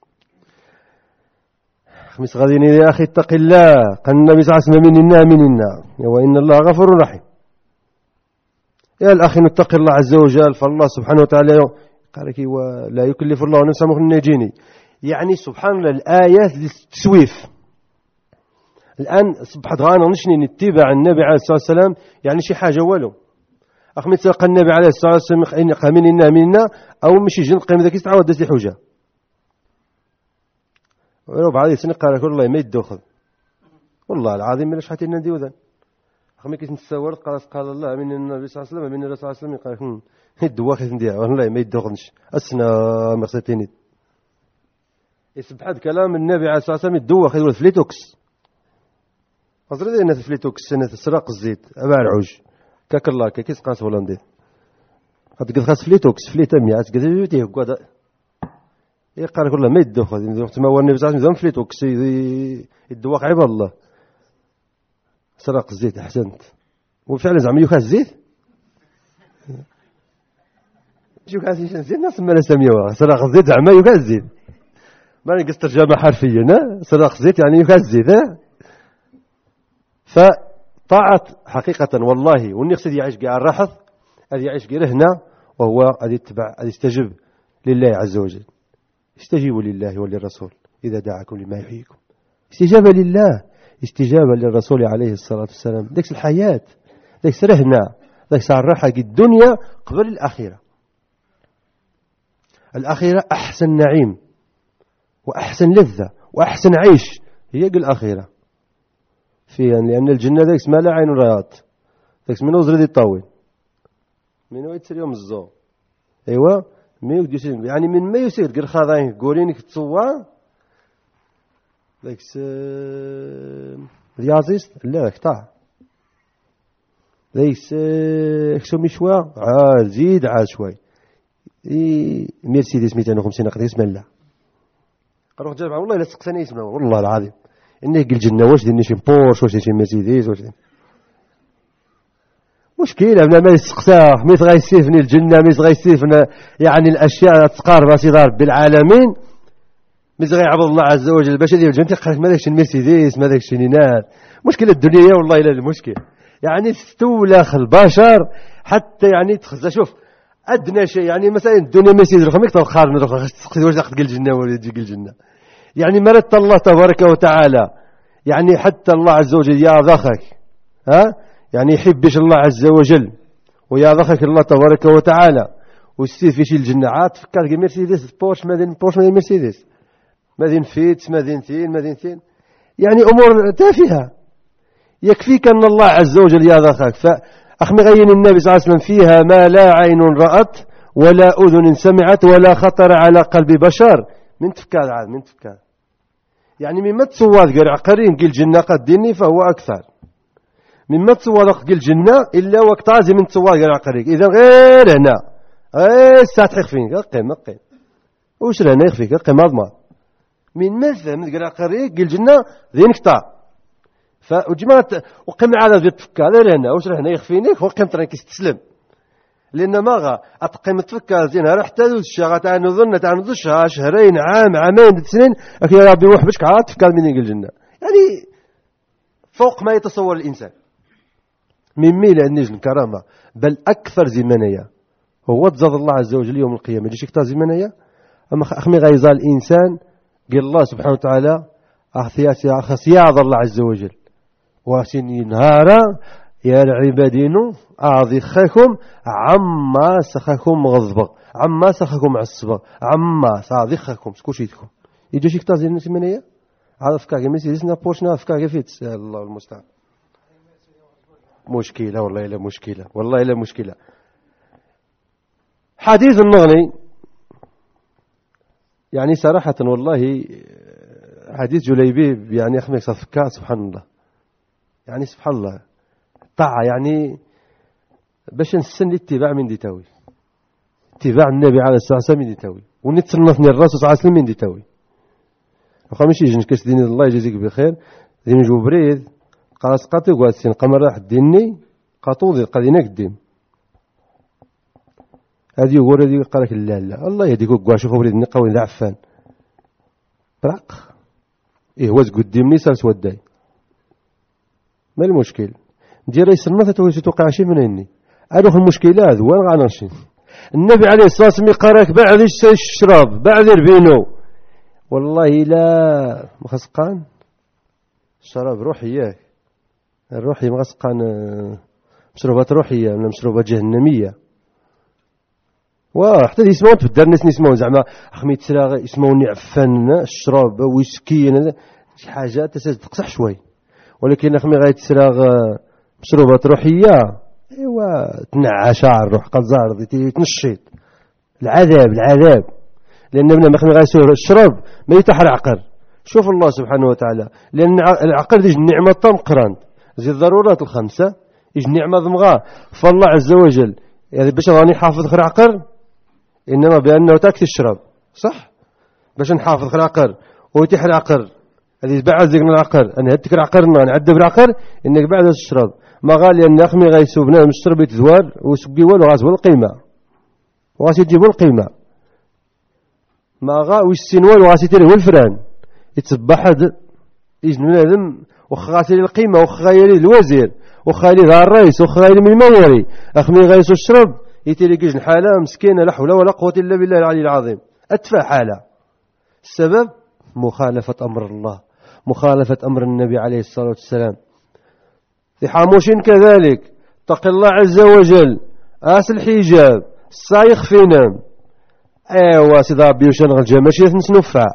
خميس غادين يا أخي اتق الله قال النبي صلى الله عليه وسلم منا وإن الله غفور رحيم يا الأخي نتق الله عز وجل فالله سبحانه وتعالى قال لك ولا يكلف الله نفسا إلا وسعها يعني سبحان الله الآيات للتسويف الآن صبحت غانا نشني نتبع النبي عليه الصلاة والسلام يعني شي حاجة ولو أخمي تلقى النبي عليه الصلاة والسلام إن قامنا منا أو مشي جن قيم ذاك يستعود دس حجة ولو بعض السنة قال كل الله ما يدخل والله العظيم من شحاتي نديو ذا أخمي كيس نتصور قال الله من النبي صلى الله عليه وسلم من الرسول صلى الله عليه وسلم قال الدواخي نديها والله ما يدخلش أسنا مرسيتيني يسبحت كلام النبي عليه الصلاة والسلام الدواخي يقول فليتوكس أصدر ذي ناس فليتوكس سنة سراق الزيت أبا العوج كاك الله كيس قاس هولندي قد خاص فليتوكس فليتاميا قد يجي قد يقال كله ما يدخل تما هو النبي صلى الله عليه وسلم فليتوكس الدواق عيب الله سراق الزيت أحسنت وفعلا زعما يوكا الزيت يوكا الزيت ناس ما نسميوها سراق الزيت زعما يوكا الزيت ما نقص ترجمة حرفيا سراق الزيت يعني يوكا الزيت فطاعة حقيقة والله والنقصد يعيش قاع الرحض هذا يعيش قاع هنا وهو هذا يتبع هذا يستجب لله عز وجل استجيبوا لله وللرسول إذا دعاكم لما يحييكم استجابة لله استجابة للرسول عليه الصلاة والسلام ذيك الحياة ذيك سرهنا ذيك الراحة الدنيا قبل الآخرة الآخرة أحسن نعيم وأحسن لذة وأحسن عيش هي الآخرة فيها لأن الجنة ذيك اسمها لا عين رأت ذيك من وزر دي طاول من وين تسير يوم الزو أيوة يعني من ما يصير غير خاضعين قولينك تصوى ذيك رياضيست لا اختار ذيك شو مشوا زيد عاد شوي مرسيدس 250 قد اسم الله قالوا جاب والله لا تسقسني اسمه والله العظيم إنه يقول الجنة واش ديني شي بورش واش شي مرسيدس واش مشكلة ما يسقساه ميت غيسيفني الجنة ميت غيسيفنا يعني الأشياء تقارب سيدار بالعالمين ميت غيعبد الله عز وجل باش يدير الجنة قالت ما داكشي المرسيدس ما داكشي نينات مشكلة الدنيا والله لا المشكل يعني استولخ البشر حتى يعني تخزى شوف أدنى شيء يعني مثلا الدنيا مرسيدس رخمك تقارن واش تقول الجنة ولا تجي الجنة يعني مرت الله تبارك وتعالى يعني حتى الله عز وجل يا ذخك يعني يحبش الله عز وجل ويا ذخك الله تبارك وتعالى ويستير في شي الجنة عاد فكر مرسيدس بورش مدين مرسيدس مدين فيتس مدين ثين يعني أمور تافهة يكفيك أن الله عز وجل يا ذخك فأخمي غين النبي صلى الله عليه وسلم فيها ما لا عين رأت ولا أذن سمعت ولا خطر على قلب بشر من تفكار عاد من تفكار يعني مما تصواد قرع قرين قل جنة قد ديني فهو أكثر مما تصواد قل الجنة إلا وقتازي من تصواد قرع قرين إذا غير هنا غير ساتح يخفينك قيم وش لهنا يخفيك قيم أضمار من مثل من قرع قرين قل جنة ذين كتا فجماعة وقيم على ذي تفكار غير هنا وش لهنا يخفينك وقيم ترانك تستسلم لأن ما أتقيم تفكر زين حتى ذو الشيء تعنظن تعنظشها شهرين عامين سنين أكيد يا ربي وحبشك عاد تفكر من الجنة يعني فوق ما يتصور الإنسان من ميل النجم الكرامة بل أكثر زمنية هو تزاد الله عز وجل يوم القيامة يجيش كتار زمنية أما أخمي غيظال الإنسان قال الله سبحانه وتعالى أخسياض الله عز وجل واسيني نهارا يا العبادين أعضي خاكم عما سخاكم غضبا عما سخاكم عصبا عما سعضي خاكم سكوشيتكم يجيش كتار زمنية هذا فكاكي ميسي لسنا بوشنا فكاكي فيت الله المستعان مشكلة والله إلا مشكلة والله إلا مشكلة حديث النغني يعني صراحة والله حديث جليبيب يعني أخميك صفكاء سبحان الله يعني سبحان الله طاعة يعني باش نسن الاتباع من دي تاوي اتباع النبي عليه الصلاة والسلام من دي تاوي ونتصنفني الرسول صلى الله عليه وسلم من دي تاوي وخامش يجي نكاس ديني الله يجزيك بخير دين جو بريد قاس قاتي قاسين قمر راح ديني قاطوذي قادينا قديم هذه يقول هذه قال لك لا لا الله يهديك وقوا شوفوا بريد نقاوي ذا عفان براق إيه واز قديمني سالس وداي ما المشكل دي رئيس النظر توقع شيء من هني أروح المشكلة هذا وين غانرشين النبي عليه الصلاة والسلام قالك بعد الشراب بعد البينو والله لا مخسقان الشراب روحية الروحي مغسقان مشروبات روحية من مشروبات جهنمية وحتى يسمعون تبدأ الناس يسمعون زعما أخمي تسرى يسمعوني عفان الشراب ويسكين شي حاجة تساز تقصح شوي ولكن أخمي غاية تسرى مشروبات روحية ايوا تنعش على الروح قد زار تنشيط العذاب لأن من أخمي غاية الشراب ما يتحر عقر شوف الله سبحانه وتعالى لأن العقل دي النعمة طمقران زي الضرورات الخمسة يجي نعمة ضمغاه فالله عز وجل يعني باش راني حافظ خير عقر إنما بأنه تاكل الشراب صح باش نحافظ خير عقر ويتيح العقر هذه بعد ذكر العقر أنا هدك العقرنا نعذب العقر إنك بعد الشراب ما قال لأن أخمي غايسو بنادم الشرب يتزوار وسقي والو غاسبو القيمة وغاسي يجيبو القيمة ما غا ويسينوال وغاسي تيري والفران يتصبح يجن بنادم وخاسي القيمة وخايلي الوزير وخايلي ذا الرئيس وخايلي من المواري أخمي غايسو الشرب يتيري كيجن حالة مسكينة لا حول ولا قوة إلا بالله العلي العظيم أدفع حالة السبب مخالفة أمر الله مخالفة أمر النبي عليه الصلاة والسلام في حاموشين كذلك تقي الله عز وجل آس الحجاب السايخ فينا ايوا سيدي ربي وش نغلجا ماشي تنسنفع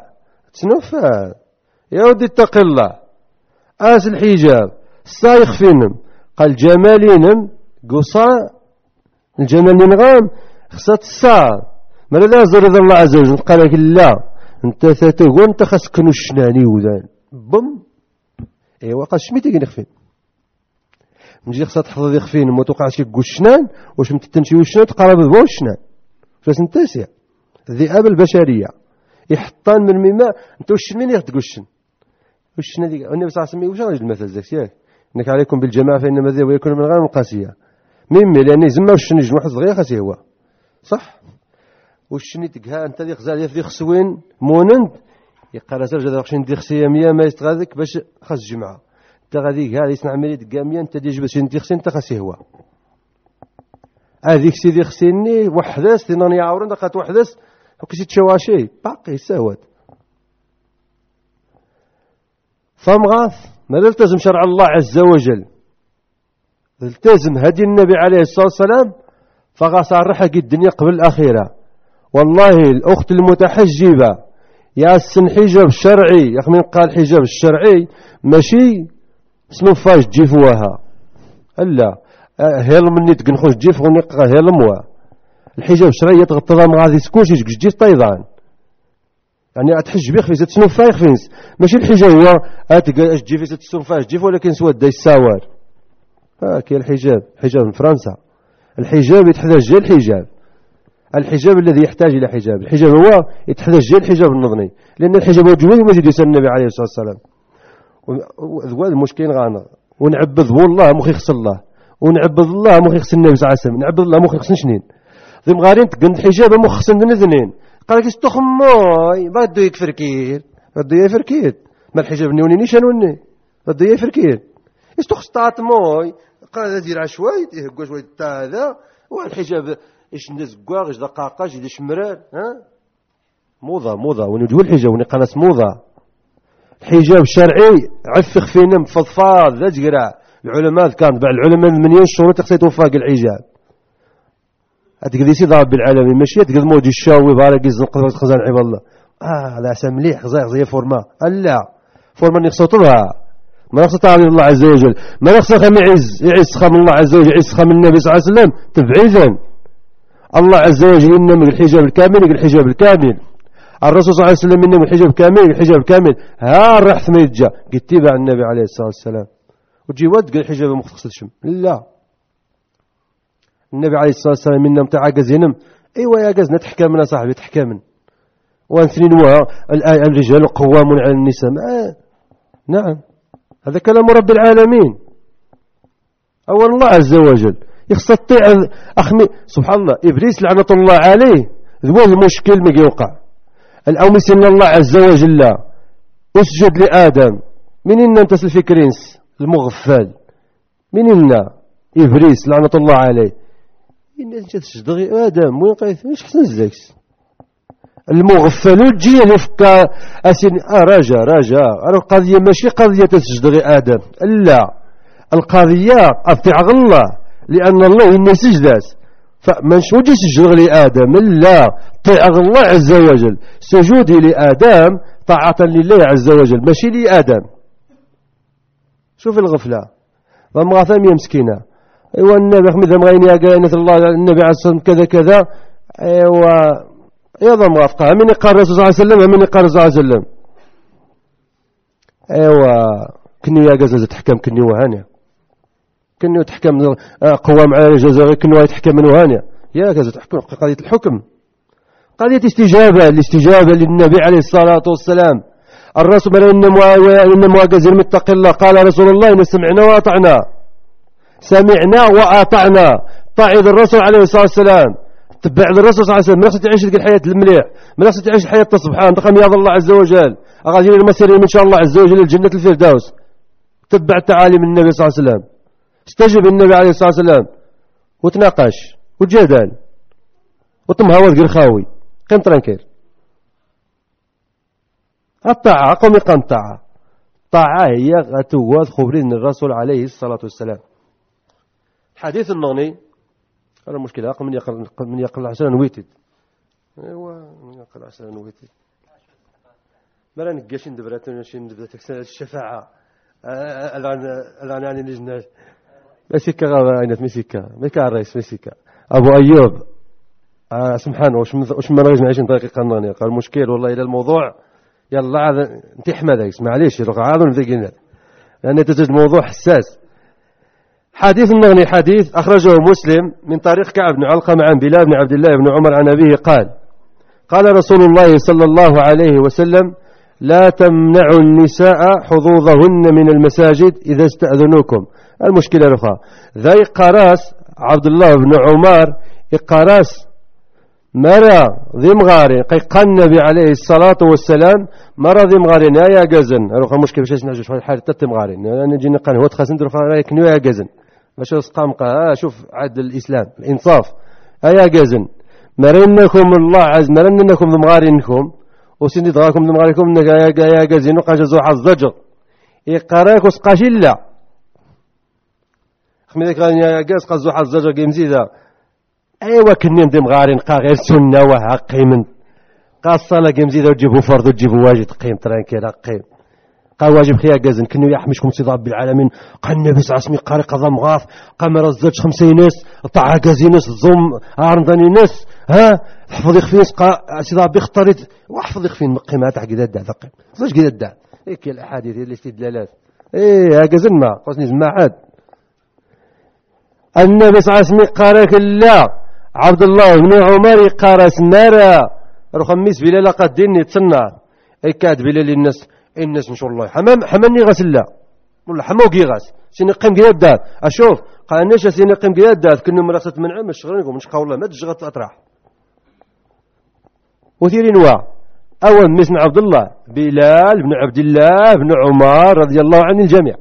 يا ودي اتقي الله آس الحجاب السايخ فينا قال جمالين قصا الجمال نغام خصات الساعة ما لا يزور الله عز وجل قال لك لا انت تقول انت خاصك نشناني وذان بم ايوا قال شميتي نخفين نجي خصها تحفظ يخفين ما توقعش كيقول الشنان واش متتنشي والشنان تقرب ذو الشنان فاش نتاسع الذئاب البشريه يحطان من مما انت واش مين ياخذ الشن والشن هذيك النبي صلى الله عليه وسلم واش غادي المثل ذاك ياك انك عليكم بالجماعه فانما الذئب يكون من غير القاسيه ميمي لان يزما والشن يجي واحد صغير خاص هو صح والشن تقها انت ذيك زال في خسوين مونند يقرا سرجه داك شن دي خسيه 100 ما يستغادك باش خاص جمعه انت غادي هذه يصنع عمليه كاميه انت ديج باش انت خصني انت خاص هو هذيك سيدي خصني وحدث ثاني عاورن دقات وحدث وكشي تشواشي باقي سواد فمغاث ما يلتزم شرع الله عز وجل يلتزم هدي النبي عليه الصلاه والسلام فغاص رحق الدنيا قبل الاخره والله الاخت المتحجبه يا السن حجاب الشرعي يا اخي من قال حجاب الشرعي ماشي سنوفاش جيفوها الا هيل مني تقنخوش جيف ونقا هيل موا الحجاب الشرعي تغطى ما غادي تكونش جيف طيضان يعني اتحج بيه خفيس سنوفاي خفيس ماشي الحجاب هو اش جيف سنوفاش جيف ولكن سواد داي السوار كاين الحجاب حجاب من فرنسا الحجاب يتحتاج الحجاب الذي يحتاج الى حجاب الحجاب هو يتحتاج الحجاب النظني لان الحجاب هو جميل ما يسال النبي عليه الصلاه والسلام وذوال المشكلين غانا ونعبد والله مخي خص الله ونعبد الله مخ يخص النبي صلى الله عليه وسلم، نعبد الله مخ يخص شنين ذي مغارين تقند حجاب مخ خصن اثنين قال لك استخماي بدو يكفركير بدو يفركير ما الحجاب نوني نيشان وني بدو يفركير استخسطات موي قال دير عشوائي يهقوا شويه تاع هذا والحجاب ايش الناس كواغ ايش دقاقاش ايش شمران ها موضه ونجول الحجاب ونقناس موضه الحجاب الشرعي عفخ فينا مفضفاض لا تقرا العلماء كان بعد العلماء مليون شروط خصها توفاق الحجاب هتقدي سي رب العالمين ماشي تقدر موجي الشاوي بارك يزنق خزان عباد الله لا سا مليح زي فورما لا فورما نخصطها ما نخصطها على الله عز وجل ما نخصها يعز خم الله عز وجل يعز خم النبي صلى الله عليه وسلم تبعيدا الله عز وجل إنما الحجاب الكامل الحجاب الكامل الرسول صلى الله عليه وسلم إنما الحجاب كامل الحجاب الكامل ها الرحث ما يتجا قد تبع النبي عليه الصلاة والسلام وتجي ود قال الحجاب مختص شم لا النبي عليه الصلاة والسلام منا متاع عجزينم ايوا يا جزنا تحكمنا صاحبي تحكمن وانسنين الرجال قوامون على النساء نعم هذا كلام رب العالمين أول الله عز وجل يخص تطيع أخمي سبحان الله إبليس لعنة الله عليه ذو المشكل ما يوقع الأومس إن الله عز وجل أسجد لآدم من إن أنت الفكرينس المغفل من إن إبليس لعنة الله عليه إن أنت تسجد آدم وين قايث مش حسن زيكس المغفل الجيل يفكر أسين راجع القضية ماشي قضية تسجد آدم لا القضية أفتع الله لأن الله إني سجدات فمنش وجه سجد لآدم لا طيع الله عز وجل سجودي لآدم طاعة لله عز وجل ماشي لآدم شوف الغفلة ضم ثانية مسكينة ايوا النبي احمد مغاين يا قاينة الله النبي عليه الصلاة كذا كذا ايوا ايضا موافقة من يقال الرسول صلى الله عليه وسلم من يقال الرسول صلى الله عليه وسلم ايوا كني يا جزازة تحكم كني وهانية كني تحكم قوام على الجزائر كني تحكم من وهانية يا جزازة تحكم قضية الحكم قضية الاستجابة للنبي عليه الصلاة والسلام الرسول إن مواجزين متق الله قال رسول الله إن سمعنا وأطعنا طاعد الرسول عليه الصلاة والسلام تبع الرسول صلى الله عليه وسلم ما نقصد تعيش الحياة المليح ما نقصد تعيش الحياة السبحان تقام يا الله عز وجل أغادي المسيرين إن شاء الله عز وجل الجنة الفردوس تبع تعاليم النبي صلى الله عليه وسلم استجب النبي عليه الصلاة والسلام وتناقش وتجادل وتمهوض غير خاوي قيم ترانكير الطاعة قوم يقام طاعة هي غتواد خبرين الرسول عليه الصلاة والسلام حديث النغني هذا المشكلة من يقل عشان نويتد ايوا من يقل عشان نويتد ما نقاشين دبراتنا نشين دبراتك الشفاعة الآن يعني نجناش مسيكا غاينات مسيكا ميكا الرئيس مسيكا أبو أيوب سبحانه وش ما نغيز معيشين طريقة قنانية قال المشكل والله إلى الموضوع يلا عاد انت حمدك معليش يروح عاضن في قلنا لأن تجد موضوع حساس حديث النغني حديث أخرجه مسلم من طريق كعب بن علقمة عن بلال بن عبد الله بن عمر عن أبيه قال رسول الله صلى الله عليه وسلم لا تمنعوا النساء حظوظهن من المساجد إذا استأذنوكم المشكلة الأخرى ذي قراس عبد الله بن عمر قراس مرة ذي مغارين قال النبي عليه الصلاة والسلام مرة ذي مغارين يا جزن أروح المشكلة باش نعجو شوية حالة تت مغارين يعني نجي نقال هو تخزن دروخ رايك نيو يا جزن باش اسقام شوف عدل الإسلام الإنصاف يا جزن مرنكم الله عز مرنكم ذي مغارينكم وسندي دراكم ذي مغارينكم يا جزن وقاش زوح الزجر يقراك وسقاش إلا خميدك يا جز قاش زوح الزجر قيمزيدا ايوا كنين دي مغارين قا غير سنة وها قيمن قا الصلاة قيم زيدا وتجيبوا فرض وتجيبوا واجد قيم ترانكيلا قيم قا واجب خيا قازن كنو يحمشكم سيد رب العالمين قا النبي صلى الله عليه وسلم قاري قضا مغاث قا مرزج 50 ناس طاعة قازي ناس الظم عرضاني ناس ها حفظ يخفينس قا سيد ربي اختاريت واحفظ يخفين قيمة تاع قيدة الدع ثقيم فاش قيدة الدع هيك الاحاديث هي الاستدلالات ايه قازن ما قصني زما عاد النبي صلى الله عليه وسلم قارك لا عبد الله بن عمر قارس نارا رخميس بلال قد ديني تصنع اي كاد بلال الناس ان شاء الله حمني غسلا والله حموقي غاس سيني قيم قياد دار اشوف قال نيش سيني قيم قياد دار كنا مراسة منعم الشغل مش قول ما تشغل اطرح وثيرين نوع اول مثل عبد الله بلال بن عبد الله بن عمر رضي الله عن الجميع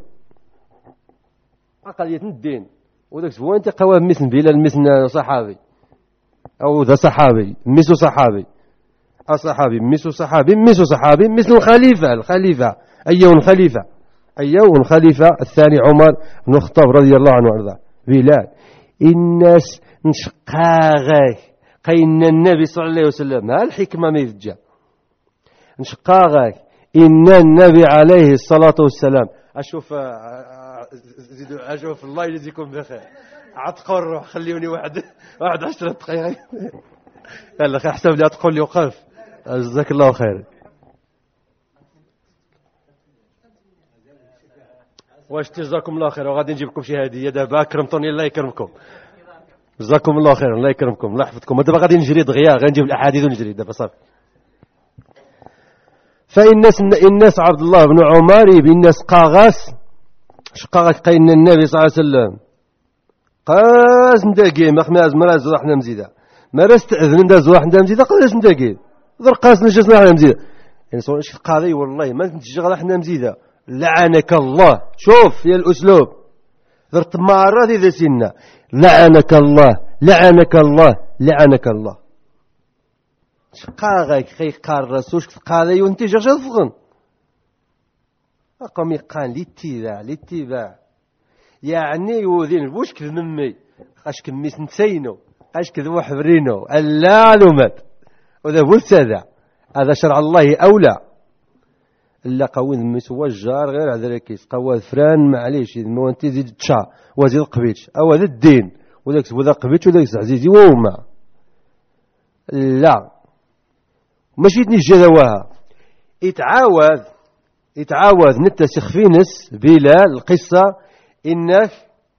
أقلية الدين وذاك هو أنت قوام مثل بلال مثل صحابي أو ذا صحابي مثل صحابي الصحابي مثل صحابي مثل صحابي مثل الخليفة أيوه الخليفة الثاني عمر بن الخطاب رضي الله عنه وارضاه بلال الناس نشقاغي قين النبي صلى الله عليه وسلم ها الحكمة ما يفجأ نشقاغي إن النبي عليه الصلاة والسلام أشوف الله يجزيكم بخير عتقوا الروح خليوني واحد 10 دقائق يلا خي حسب لي تقول لي وقف جزاك الله خير واش جزاكم الله خير وغادي نجيب لكم شي هديه دابا كرمتوني الله يكرمكم جزاكم الله خير الله يكرمكم الله يحفظكم دابا غادي نجري دغيا غنجيب الاحاديث ونجري دابا صافي فالناس عبد الله بن عمر بالناس قاغاس شقاغك قاين النبي صلى الله عليه وسلم قاس نداقي مخماز مراز واحنا مزيده مراز تاذن نداز واحنا مزيده قاس نداقي ذر قاس نجز واحنا مزيده يعني صون شي قاضي والله ما نتجي غير احنا مزيده لعنك الله شوف يا الاسلوب ذر تمارة ذي سنه لعنك الله لعنك الله لعنك الله شقاغك خي قارسوش قاضي وانت جا تفغن قام يقال الاتباع يعني يوذين بوش كذ ممي اش كميس نتسينو اش كذ وحبرينو الا لومات وذا بوسدا هذا شرع الله اولى الا قوين مسوا الجار غير هذا كيس قوا فران معليش مو انت زيد تشا وزيد قبيتش او هذا الدين وذاك وذا قبيتش وذاك عزيزي وهما لا ماشي نجدواها يتعاوذ نتسخ في نس بلال القصة إنك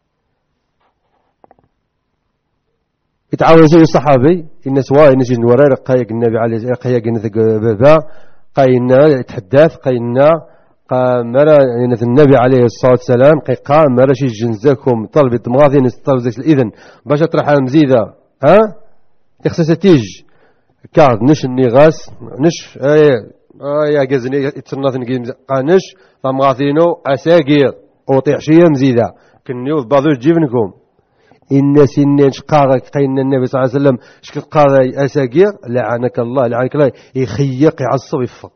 يتعاوذ زي الصحابي إن سواء نجي نورا قايق النبي عليه قايق بابا قاينا يتحدث قاينا مرة النبي عليه الصلاة والسلام قام مرة شي جنزكم طلبت مغاضين طلب زي الإذن باش تروح مزيدة ها تخصص تيج كارد نش النغاس نش يا جزني يتصنف قانش فمغاثينو أساقير وطيح شيء مزيدة كنيو بعضو جيبنكم إن سنين شقاغك قين النبي صلى الله عليه وسلم شكل قاضي أساقير لعنك الله يخيق يعصب يفق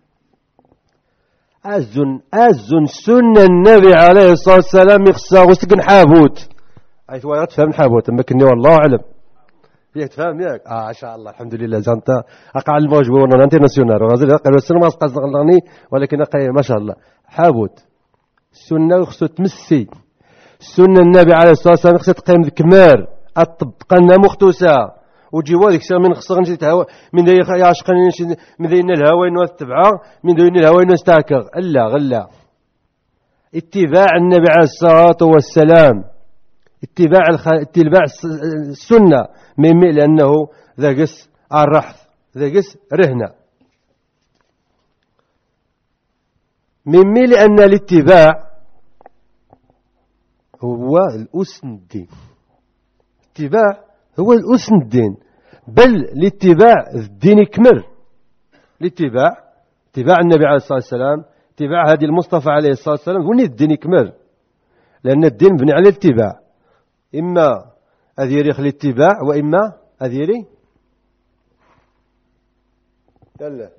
أزن سنة النبي عليه الصلاة والسلام يخصى وستكن حابوت أي ثواني تفهم حابوت أما كني والله أعلم فيك تفهم ياك ان شاء الله الحمد لله زانتا اقع الموجب وانا انترناسيونال غازل قالوا السنه ما قصدني ولكن ما شاء الله حابوت السنه خصو تمسي السنه النبي عليه الصلاه والسلام خصها تقيم الكمار الطبقه لنا مختوسه وجي والك سير من خصك نجي تهوى من ذي يعشق من ذي الهوى انه تبعه من ذي الهوى انه استاكر الا غلا اتباع النبي عليه الصلاه والسلام اتباع السنه ميمي لأنه ذا قس الرحث ذا قس رهنة ميمي لأن الاتباع هو الأسن الدين اتباع هو الأسن الدين بل الاتباع الدين كمر اتباع النبي عليه الصلاة والسلام اتباع هذه المصطفى عليه الصلاة والسلام هو الدين كمر لأن الدين بني على الاتباع إما أذيري خلي الاتباع وإما أذيري يلا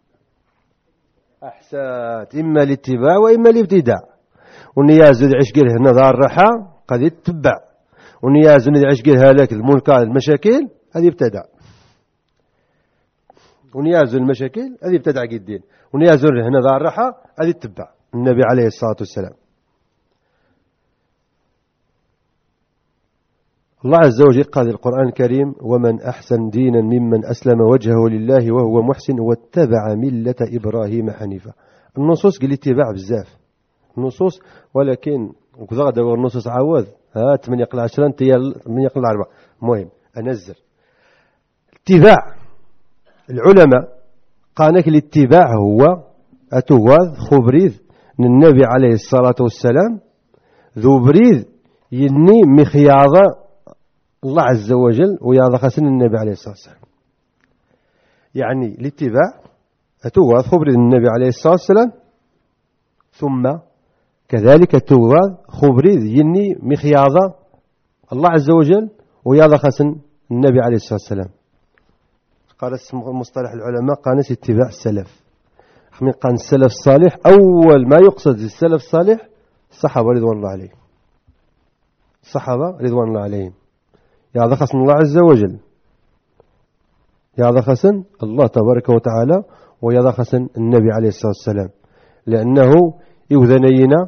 أحسات إما الاتباع وإما الابتداع ونيازو عيش قيل هنا دار الراحة قد يتبع ونيازو عيش قيل هلاك المنكر المشاكل هذه ابتدع ونيازو المشاكل هذه ابتدع قدين ونيازو هنا دار الراحة هذه يتبع النبي عليه الصلاة والسلام الله عز وجل قال في القرآن الكريم ومن أحسن دينا ممن أسلم وجهه لله وهو محسن واتبع ملة إبراهيم حنيفا النصوص قال اتباع بزاف النصوص ولكن وكذا دابا النصوص عوض 8 قل 10 انت 8 قل 4 المهم أنزل اتباع العلماء قال لك الاتباع هو أتوغاذ خبريذ النبي عليه الصلاة والسلام ذو بريد يني مخياضة الله عز وجل وياضا خسن النبي عليه الصلاة والسلام. يعني الاتباع أتوغاذ خبريد النبي عليه الصلاة والسلام، ثم كذلك أتوغاذ خبريد يني مخياضة الله عز وجل وياضا خسن النبي عليه الصلاة والسلام. قال مصطلح العلماء قانس اتباع السلف. من قان السلف الصالح أول ما يقصد السلف الصالح الصحابة رضوان الله عليهم. الصحابة رضوان الله عليهم يا خسن الله عز وجل، يا خسن الله تبارك وتعالى، ويا خسن النبي عليه الصلاة والسلام، لأنه يوذنينا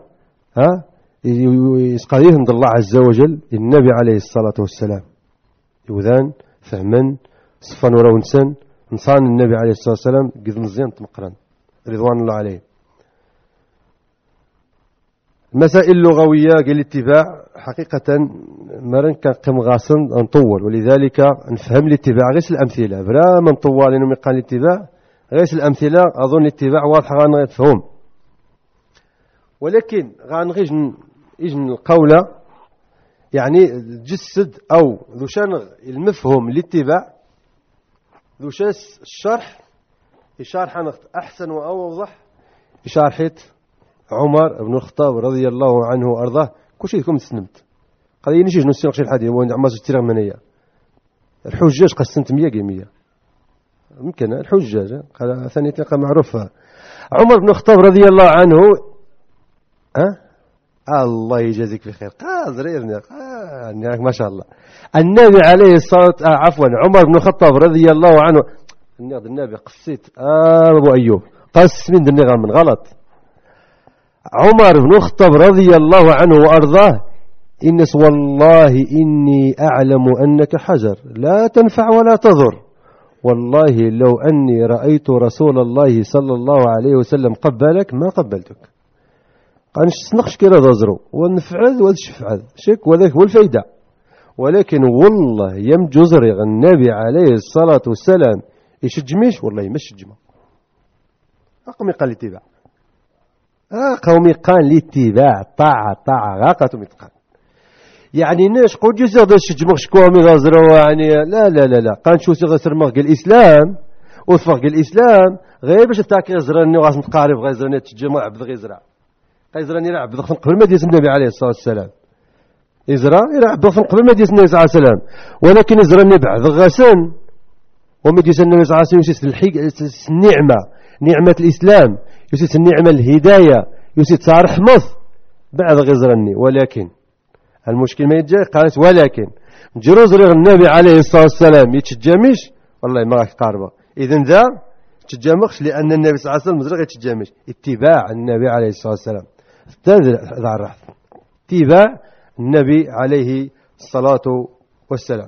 يسقضيهم الله عز وجل النبي عليه الصلاة والسلام يوذان فهمن صفان ورونسن نصان النبي عليه الصلاة والسلام قد مزيان تمقرن رضوان الله عليه. المسائل اللغوية قال الاتباع حقيقة مرن كان قم غاصن نطول، ولذلك نفهم الاتباع غير الأمثلة بلا من طوال إنه قال الاتباع غير الأمثلة أظن الاتباع واضح غان يفهم. ولكن غانغيج إجن القولة يعني جسد أو ذو شان المفهوم الاتباع ذو شاس الشرح يشارح أحسن وأوضح يشارحت عمر بن الخطاب رضي الله عنه وأرضاه. كل شيء لكم تسنمت قال ينجي نسيق شي الحديث وين عماس اشترى منية الحجاج قسمت 100 ممكن الحجاج قال ثاني تلقى معروفة عمر بن الخطاب رضي الله عنه الله يجازيك بخير قادر يا ما شاء الله. النبي عليه الصلاة عفوا عمر بن الخطاب رضي الله عنه النبي قصيت أبو أيوب قص من دنيا من غلط. عمر بن الخطاب رضي الله عنه وأرضاه إنس والله إني أعلم أنك حجر لا تنفع ولا تضر، والله لو أني رأيت رسول الله صلى الله عليه وسلم قبلك ما قبلتك. قال نسنقش كلا ضزرو ونفعل والشفعل شك وذاك والفايدة، ولكن والله يم جزري النبي عليه الصلاة والسلام يشجميش والله ما شجمه. قومي قال الاتباع قومي قال الاتباع طاعة غاقة متقان يعني ناش قد يصير ذا الشجمغ شكوامي غازروا يعني لا قال شو صيغ سرمغ الإسلام وصفغ الإسلام غير باش تاكي غزراني وغاس نتقارب غزراني تشجمغ عبد غزرا غزراني يلعب بضخم قبل ما ديس النبي عليه الصلاة والسلام إزرا يلعب بضخم قبل ما ديس النبي صلى الله عليه وسلم، ولكن إزراني بعد غسن ومديس النبي صلى الله عليه وسلم يسيس النعمة نعمة الإسلام يسيس النعمة الهداية يسيس رحمة بعد غزرني. ولكن المشكل ما يتجاي قالت ولكن جروز رغ النبي عليه الصلاة والسلام يتشجمش والله ما راك قاربة إذن ذا تشجمخش لأن النبي صلى الله عليه وسلم مزرغ يتشجمش. اتباع النبي عليه الصلاة والسلام اتباع النبي عليه الصلاة والسلام.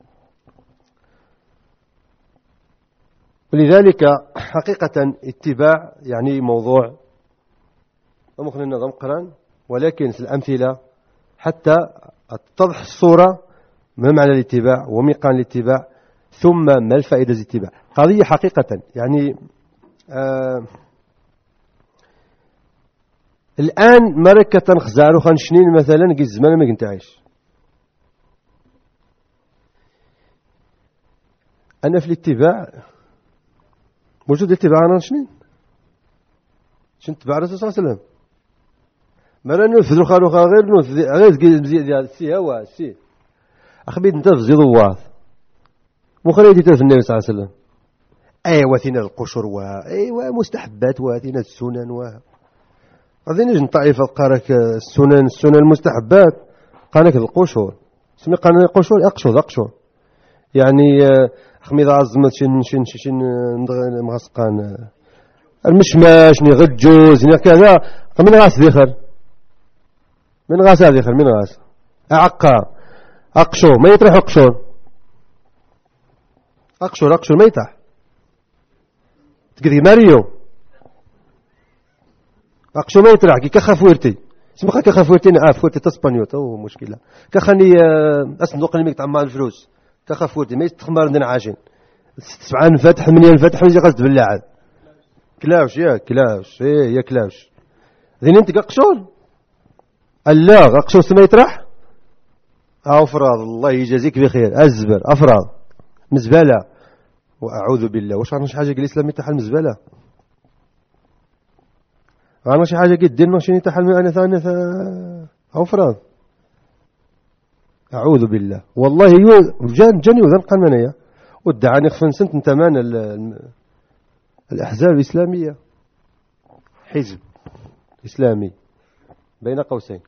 ولذلك حقيقة اتباع يعني موضوع ممكن النظام قرآن، ولكن في الأمثلة حتى تتضح الصورة ما معنى الاتباع وميقان الاتباع ثم ما الفائدة الاتباع. قضية حقيقة يعني الآن مركة خزارو خانشنين مثلا قيز زمان ما كنت عايش أنا في الاتباع موجود اتباع أنا شنين شنت تبع الرسول صلى الله عليه وسلم ما نفذ خاروخا غير نفذ غير ديال سي هو سي أخبيت أنت في زيضوات مخريتي في النبي صلى الله عليه وسلم أيوة ثينا القشر أيوة مستحبات وثينا السنن هذه نجي طائفة قارك السنن المستحبات قانك القشور سمي قانك القشور أقشور يعني خميض عزمت شن مغسقان المشماش نغجوز كذا من غاس ذخر من غاس أعقار أقشور ما يطرح أقشور ما يطرح تقدي ماريو أقشور ما يطرح كي كخافورتي سمخا كخافورتي فورتي تسبانيو تو مشكلة كخاني أصندوق الميك تاع مال الفلوس كخافورتي ما يستخمر عندنا عاجين 7 فتح 8 فتح ويجي قصد بالله عاد كلاوش يا كلاوش يا كلاوش ذين انت قشور لا قشور سما يطرح أفراد الله يجازيك بخير أزبر أفراد مزبلة وأعوذ بالله واش عندنا شي حاجة الإسلام تاع المزبلة عندنا شي حاجة قد دين ماشي تاع أنا ثاني أفراد أعوذ بالله والله جاني وذن قال منايا ودعاني خفنسنت انت مان الأحزاب الإسلامية حزب إسلامي بين قوسين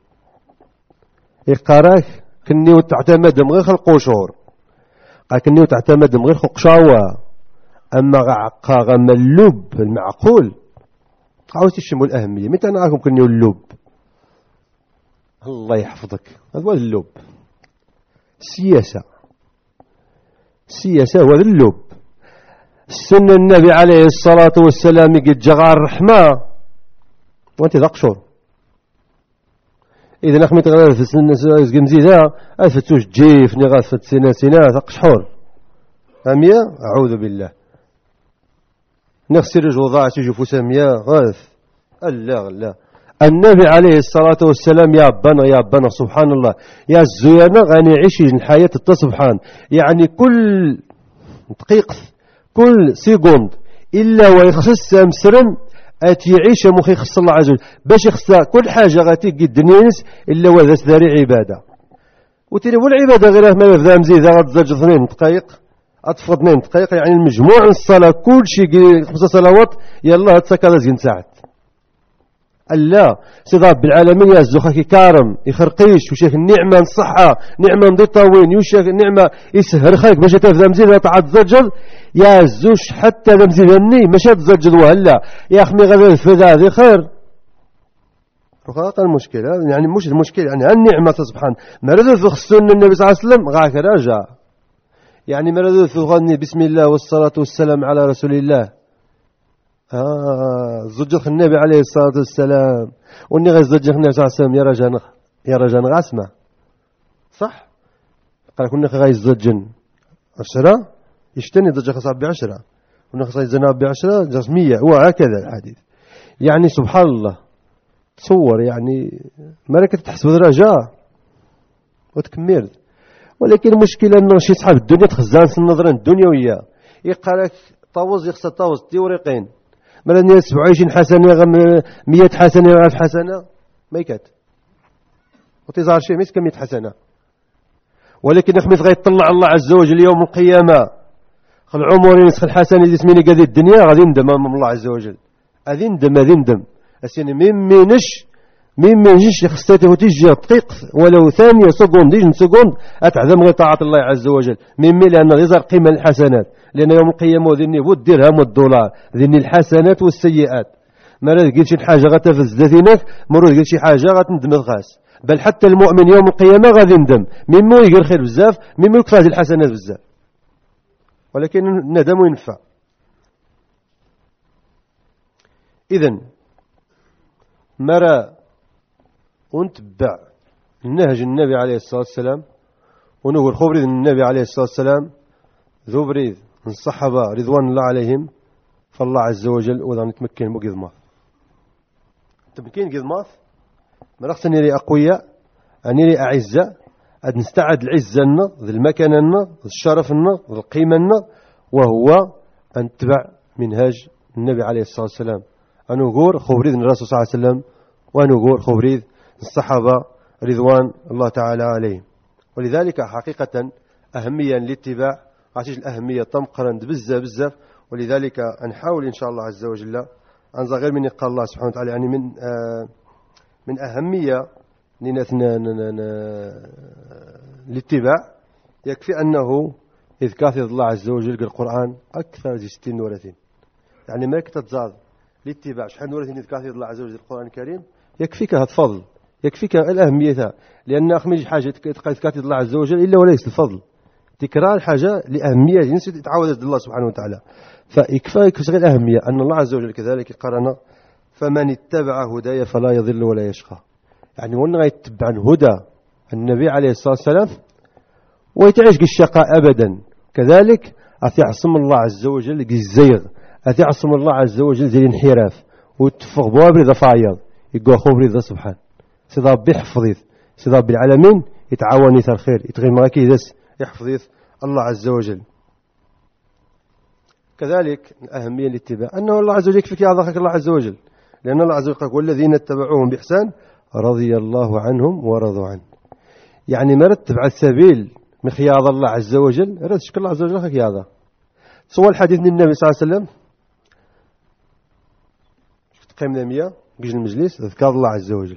إقاراك كني وتعتمد من غير خلق قشور قال كني وتعتمد من غير خلق شاوة أما غا اللب المعقول عاوز تشموا الأهمية متى أنا أراكم كني اللب الله يحفظك هذا هو اللب السياسة هو اللب السنة النبي عليه الصلاة والسلام قد جغار الرحمة وانت ذا قشور إذا نخمت غير في السنة مزيدة أثبتوش جيفني غاثت سنة تقشحور أمية أعوذ بالله نغسر جوضاع تجفو سامية غاث لا النبي عليه الصلاة والسلام يا بنا سبحان الله يا الزيانة غاني يعيش الحياة التصبحان يعني كل دقيقة كل سيكوند إلا ويخص مسرن يعيش مخي خص الله عز وجل باش يخص كل حاجة غاتي الدنيا إلا وذا سداري عبادة وتيري والعبادة غير ما يفضل مزيدة غتزج 2 دقائق أطفى 2 دقائق يعني المجموع الصلاة كل شيء 5 صلوات يلا هتسكر زين ساعات لا سيد رب العالمين يا الزخاكي كارم يخرقيش وشاك النعمة الصحة نعمة نضي طاوين يوشاك النعمة يسهر خيك باش تفهم مزيد تعاد زجل يا الزوش حتى مزيدني ماشي تزجل وهلا يا أخمي غير الفدا هذه خير رقاق المشكلة يعني مش المشكلة يعني النعمة سبحان مرض في خصوصا النبي صلى الله عليه وسلم غاك راجع يعني مرض في غني بسم الله والصلاة والسلام على رسول الله زوجك النبي عليه الصلاة والسلام وني غير زوجك النبي صلى الله عليه وسلم يا رجان غاسمة صح قال كنا غير زوجن 10 يشتني زوجك صعب ب10 وني غير زنا ب10 جاز 100 وهكذا الحديث يعني سبحان الله تصور يعني ملكة تحسب درجة وتكمل ولكن المشكلة أنه شي صحاب الدنيا تخزان النظرة الدنيوية يقالك طاوز يخسر طاوز تيوريقين مرة 27 حسنة 100 حسنة 1000 حسنة ما يكاد وتظهر شيء ميس 100 حسنة ولكن أخمس غير يطلع الله عز وجل يوم القيامة خل عمري نسخ الحسنة اللي اسميني قد الدنيا غادي ندم أمام الله عز وجل غادي ندم أسيني مينش خصيته وتيجي دقيق ولو ثانية سكوند أتعظم غير طاعة الله عز وجل لأن يظهر قيمة الحسنات لأن يوم القيامة ذني هو الدرهم والدولار ذني الحسنات والسيئات ما راه قلت شي حاجة غتفز ذاتينك مرور قلت شي حاجة غتندم الغاس بل حتى المؤمن يوم القيامة غادي يندم مما يقول خير بزاف مما يكفى هذه الحسنات بزاف ولكن الندم ينفع إذن مرة ونتبع النهج النبي عليه الصلاة والسلام ونقول خبريد النبي عليه الصلاة والسلام ذو بريد من الصحابة رضوان الله عليهم فالله عز وجل وذا نتمكن مقذمات تمكين قذمات مرخص نيري أقوياء نيري أعزاء أد نستعد العزة لنا ذي المكان لنا ذي الشرف لنا ذي القيمة لنا وهو أن نتبع منهج النبي عليه الصلاة والسلام أنا أقول خبريد الرسول صلى الله عليه وسلم وأنا أقول خبريد الصحابة رضوان الله تعالى عليهم ولذلك حقيقة أهمية للاتباع عشان الأهمية تمقرن بزاف ولذلك نحاول إن شاء الله عز وجل أن غير من قال الله سبحانه وتعالى يعني من أهمية الاتباع يكفي أنه إذ كاثر الله عز وجل القرآن أكثر 60 ورثين يعني ما تتزاد الاتباع شحال ورثين إذ كاثر الله عز وجل القرآن الكريم يكفيك هذا الفضل يكفيك الأهمية لأن أخمج حاجة كاثر الله عز وجل إلا وليس الفضل تكرار حاجة لأهمية جنس تعود الله سبحانه وتعالى فيكفيك غير الأهمية أن الله عز وجل كذلك قرن فمن اتبع هدايا فلا يضل ولا يشقى يعني وانا يتبع هدى النبي عليه الصلاة والسلام ويتعيش الشقاء أبدا كذلك أتعصم الله عز وجل الزيغ أتعصم الله عز وجل زي الانحراف وتفق بوابر ذا فايض يقول خوفري ذا سبحان سي ربي حفظيث سي رب العالمين يتعاوني ثر الخير يتغيم غاكي ذس يحفظيث الله عز وجل. كذلك أهمية الاتباع أنه الله عز وجل يكفيك يعظك الله عز وجل، لأن الله عز وجل قال والذين اتبعوهم بإحسان رضي الله عنهم ورضوا عنه. يعني مرتب على السبيل مخياض الله عز وجل رد شكر الله عز وجل خياضه. سوى الحديث من النبي صلى الله عليه وسلم قيمنا 100 بيجي المجلس ذكر الله عز وجل.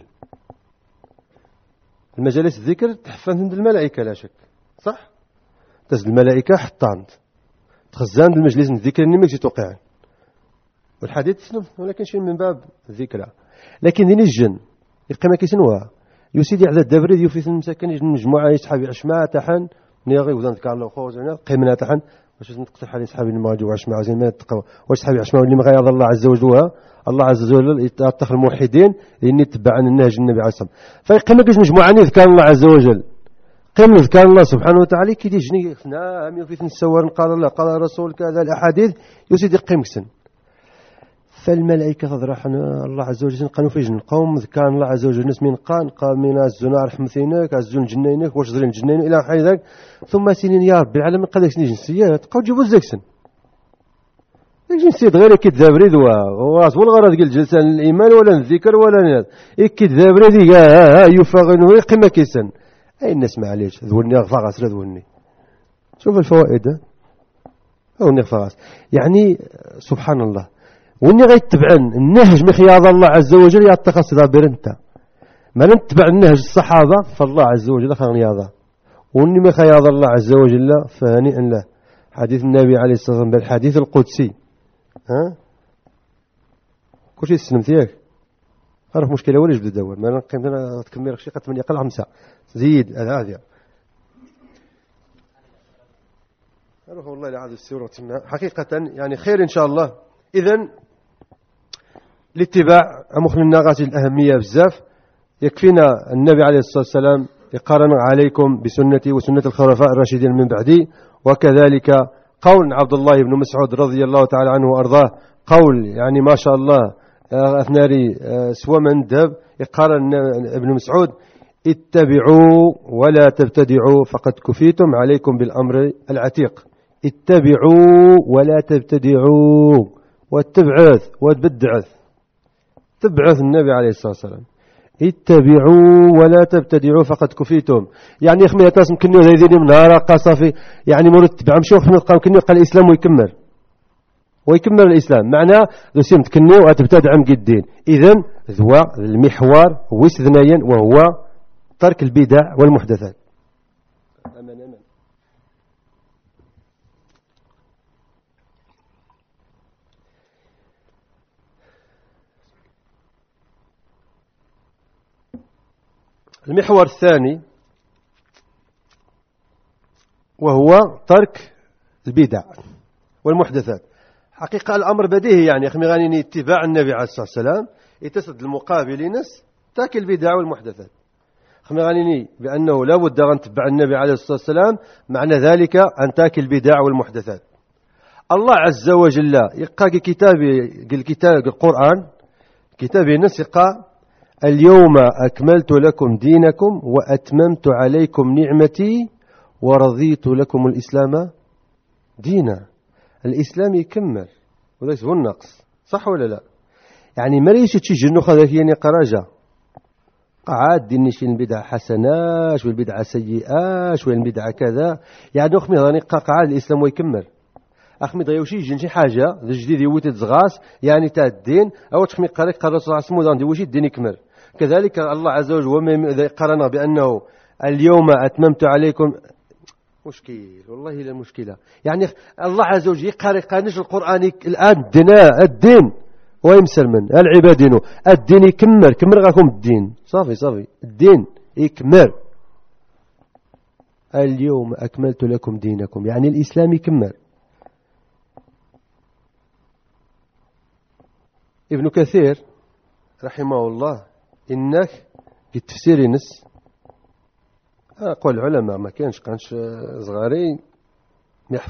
المجالس الذكر تحفظ عند الملائكة لا شك صح؟ تز الملائكة حطانت تخزان المجلس الذكر إني ماكشي توقع والحديث سنو ولكن شيء من باب الذكرى. لكن دين الجن يقيم كيسنوها يسيدي على الدبر يوفي المساكن يجي مجموعة يسحب عشماء تحن نيغي وذن ذكر الله خوزنا قيمنا تحن واش نقترح على صحابي اللي ما جاوا عشماء زين ما تقوا واش صحابي عشماء اللي ما غيظ الله عز وجل الله عز وجل يتأطخ الموحدين اللي يتبعوا النهج النبي عليه الصلاة والسلام. فيقيم كاش مجموعة يذكر الله عز وجل قيم ذكر الله سبحانه وتعالى كي يجني نعم يوفي نسور قال الله قال الرسول كذا الأحاديث يسيدي قيم كسن. فالملائكة تضرحنا الله عز وجل قالوا في جن قوم ذكر الله عز وجل ناس من قال من الزنا رحمتينك الزون جنينك واش زرين جنين إلى حي ذاك ثم سنين يا ربي العالم قال سنين جنسيات تقاو جيبوا الزكسن ديك جنسيات غير كذاب ريد واس والغرض قال جلسة الإيمان ولا الذكر ولا ناس كذاب ريد يفغن ويقيم كيسن أي الناس معليش ذوني غفاغاس ذوني شوف الفوائد ذوني غفاغاس يعني سبحان الله واني غيتبعن النهج مخياض الله عز وجل يتقص دابر انت ما نتبع النهج الصحابة فالله عز وجل خياضه واني مخياض الله عز وجل فهنيئا له. حديث النبي عليه الصلاة والسلام بالحديث القدسي كل شيء سلمت ياك عرف مشكلة ولا جبد الدور ما نقيم انا تكمل شي قد من يقل 5 زيد هذا عرف والله لا عاد السورة حقيقة يعني خير ان شاء الله. إذن الاتباع مخلنا غاسل الأهمية بزاف يكفينا النبي عليه الصلاة والسلام يقارن عليكم بسنتي وسنة الخلفاء الراشدين من بعدي. وكذلك قول عبد الله بن مسعود رضي الله تعالى عنه وأرضاه قول يعني ما شاء الله أثناري سوى من دب يقارن ابن مسعود اتبعوا ولا تبتدعوا فقد كفيتم عليكم بالأمر العتيق. اتبعوا ولا تبتدعوا وتبعث وتبدعث تبعث النبي عليه الصلاة والسلام اتبعوا ولا تبتدعوا فقد كفيتم. يعني يخمي يتاس مكنيو زيدين من نهار قصفي يعني مرتب عم شوف مكنيو قال الإسلام ويكمل الإسلام معناه ذو سيم تكنيو وتبتدع عم قدين. إذن ذو المحور وسذنيا وهو ترك البدع والمحدثات. أمان المحور الثاني وهو ترك البدع والمحدثات. حقيقة الأمر بديهي يعني أخي غاني اتباع النبي عليه الصلاة والسلام يتسد المقابل ناس تاك البدع والمحدثات. أخي غاني بأنه لا بد أن تتبع النبي عليه الصلاة والسلام معنى ذلك أن تاك البدع والمحدثات. الله عز وجل يقا كتاب القرآن كتاب نسق اليوم أكملت لكم دينكم وأتممت عليكم نعمتي ورضيت لكم الإسلام دينا. الإسلام يكمل وليس هو النقص صح ولا لا؟ يعني ما ليش تشي جنو خذك يعني قراجة قعاد ديني شي البدعة حسنة شو البدعة سيئة شو البدعة كذا يعني أخمي ظني قعاد الإسلام ويكمل أخمي ضيوشي جنشي حاجة الجديد يوتي تزغاس يعني تا الدين أو تخمي قريك قرر صلى الله عليه وسلم وشي الدين يكمل. كذلك الله عز وجل وما قرن بأنه اليوم أتممت عليكم مشكل والله لا مشكلة يعني الله عز وجل يقارنش القرآن الآن الدين ويمسل من العبادين الدين يكمل غاكم الدين صافي الدين يكمل. اليوم أكملت لكم دينكم يعني الإسلام يكمل. ابن كثير رحمه الله إنك في تفسير نس قول العلماء ما كانش صغارين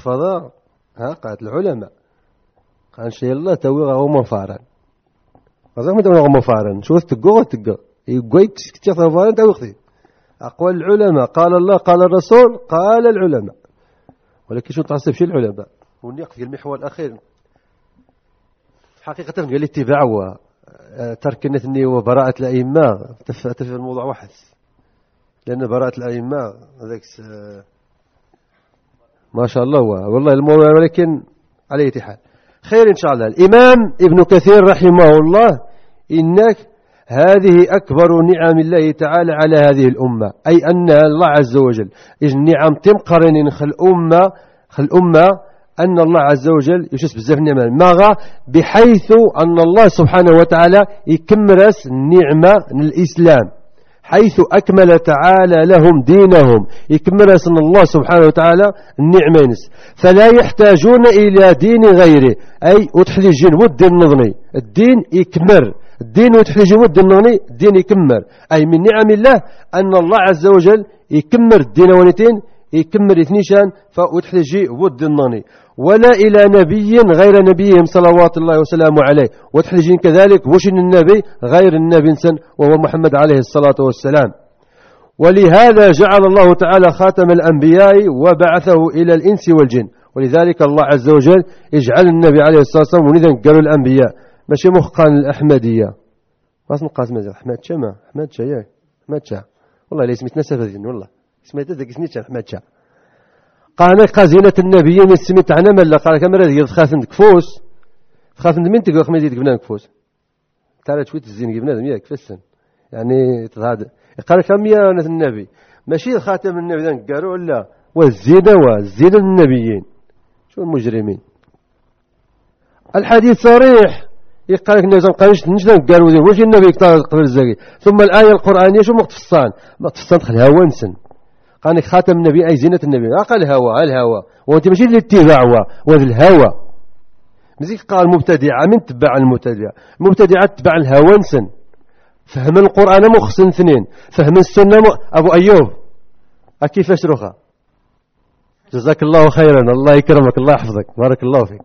محفظة قالت العلماء قالش يلا توي هما فاران ما تقول مفارن شو تقول يقول كتير مفارن توختي أقوال العلماء قال الله قال الرسول قال العلماء، ولكن شو تعصب شيء العلماء ونقف المحور الأخير حقيقة قال الاتباع وترك النثني وبراءة الأئمة تفت في الموضوع واحد، لأن براءة الأئمة هذاك ما شاء الله والله الموضوع، ولكن على أي حال خير إن شاء الله. الإمام ابن كثير رحمه الله إنك هذه أكبر نعم الله تعالى على هذه الأمة، أي أن الله عز وجل نعم تمقرن خل الأمة أن الله عز وجل يشوف بزاف نعمة ماغا، بحيث أن الله سبحانه وتعالى يكمرس النعمة الإسلام، حيث أكمل تعالى لهم دينهم، يكمرس أن الله سبحانه وتعالى النعمة فلا يحتاجون إلى دين غيره، أي وتحليجين ود النظني الدين يكمر، الدين وتحليجين ود النظني الدين يكمر، أي من نعم الله أن الله عز وجل يكمر الدين ونتين يكمر اثنيشان فوتحلجي ود النظني، ولا إلى نبي غير نبيهم صلوات الله وسلامه عليه، وتحلجين كذلك وشن النبي غير النبي سن وهو محمد عليه الصلاة والسلام. ولهذا جعل الله تعالى خاتم الأنبياء وبعثه إلى الإنس والجن، ولذلك الله عز وجل يجعل النبي عليه الصلاة والسلام ولذا قالوا الأنبياء ماشي مخقان الأحمدية ما اسم قاسم أحمد شما أحمد شا أحمد شا والله ليس متنسف هذين والله سميت ذاك سنيت أحمد شا قال قازينة النبيين السميت عنا ملا قال كم رد يخاف عندك فوس تخاف من تقول خميس يجيبنا فوس تعال شوية الزين جبنا ذم ياك فسن يعني هذا قال كم يا ناس النبي ماشي خاتم النبي ذنك قالوا ولا والزينة النبيين شو المجرمين. الحديث صريح يقال لك النبي قالش نجد قالوا ذي وش النبي قبل الزكي، ثم الآية القرآنية شو مقتصان خليها ونسن قال لك خاتم النبي أي زينة النبي قال الهوى وانت ماشي الاتباع وهذا الهوى مزيك قال مبتدعة من تبع المبتدعة تبع الهوى نسن فهم القرآن مخصن اثنين فهم السنة أبو أيوب كيفاش رخا جزاك الله خيرا الله يكرمك الله يحفظك بارك الله فيك.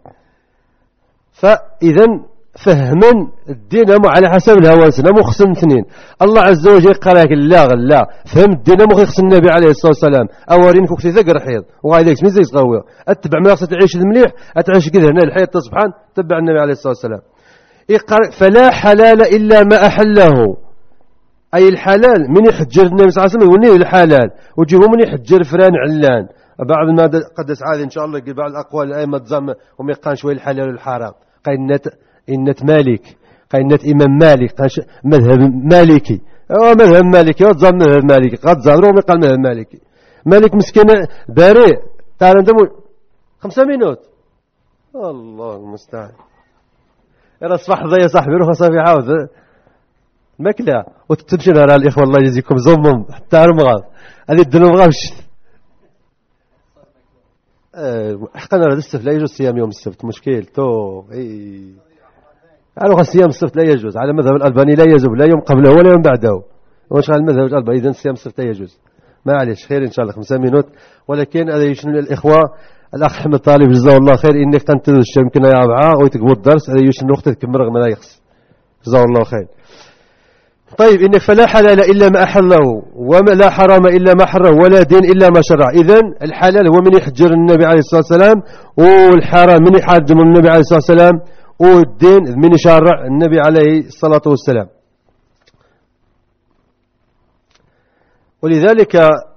فإذا فهمن الدين على حسب الهوى سنة مخصن اثنين الله عز وجل قال لك لا فهم الدين مخص النبي عليه الصلاة والسلام أورينك وقت ذكر حيض وغايدك سميزي تقوي اتبع ما يقصد تعيش المليح اتعيش كذا هنا الحيض تصبحان تبع النبي عليه الصلاة والسلام. فلا حلال إلا ما أحله، أي الحلال من يحجر النبي صلى الله عليه وسلم يقول الحلال وجيبه من يحجر فران علان بعض ما قدس عادي إن شاء الله بعض الأقوال الأئمة تزم وميقان شوي الحلال والحرام قينت مالك قينت إمام مالك مذهب مالكي مذهب مالكي وتزم مذهب مالكي قد زادروا وميقال مذهب مالكي مالك مسكين بارئ تعال أنت 5 مينوت الله المستعان يرى صباح ضي صاحبي روح صافي عاود الماكلة وتتمشي لها الإخوة الله يجزيكم زمم حتى رمغاض هذه الدنيا مغامش حقنا هذا السبت لا يجوز صيام يوم السبت مشكل على صيام السبت لا يجوز على مذهب الألباني لا يجوز لا يوم قبله ولا يوم بعده واش على المذهب الألباني إذن صيام السبت لا يجوز ما عليش خير إن شاء الله 5 مينوت. ولكن هذا يشن الإخوة الأخ أحمد طالب جزاه الله خير إنك تنتظر يمكن يا أبعاء ويتقبل الدرس هذا يشن وقتك كم رغم لا يخص جزاه الله خير. طيب إنك فلا حلال إلا ما أحله وما لا حرام إلا ما حرم ولا دين إلا ما شرع. إذن الحلال هو من يحجر النبي عليه الصلاة والسلام والحرام من يحرم النبي عليه الصلاة والسلام والدين من يشرع النبي عليه الصلاة والسلام. ولذلك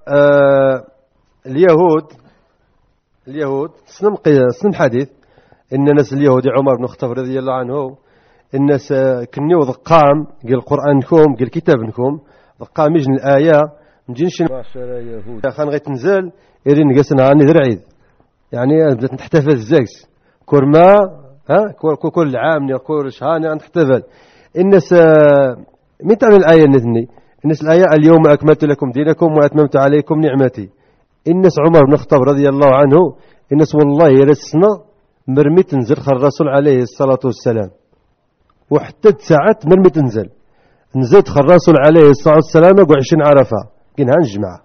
اليهود سنم حديث إن ناس اليهودي عمر بن الخطاب رضي الله عنه الناس كنيو ذقام قال القرآن نكم قال كتاب نكم ذقام يجن الآية مجينش يهود خان غير تنزل إيرين قسنا عني ذرعيد يعني بدأت نحتفل الزاكس كورما كل عام كل شهر نحتفل الناس مين تعمل الآية نثني الناس الآية اليوم أكملت لكم دينكم وأتممت عليكم نعمتي. الناس عمر بن الخطاب رضي الله عنه الناس والله يرسنا مرمي تنزل خل الرسول عليه الصلاة والسلام وحتى ساعات مرمي تنزل نزلت خل الرسول عليه الصلاة والسلام أقول 20 عرفة قلنا نجمع.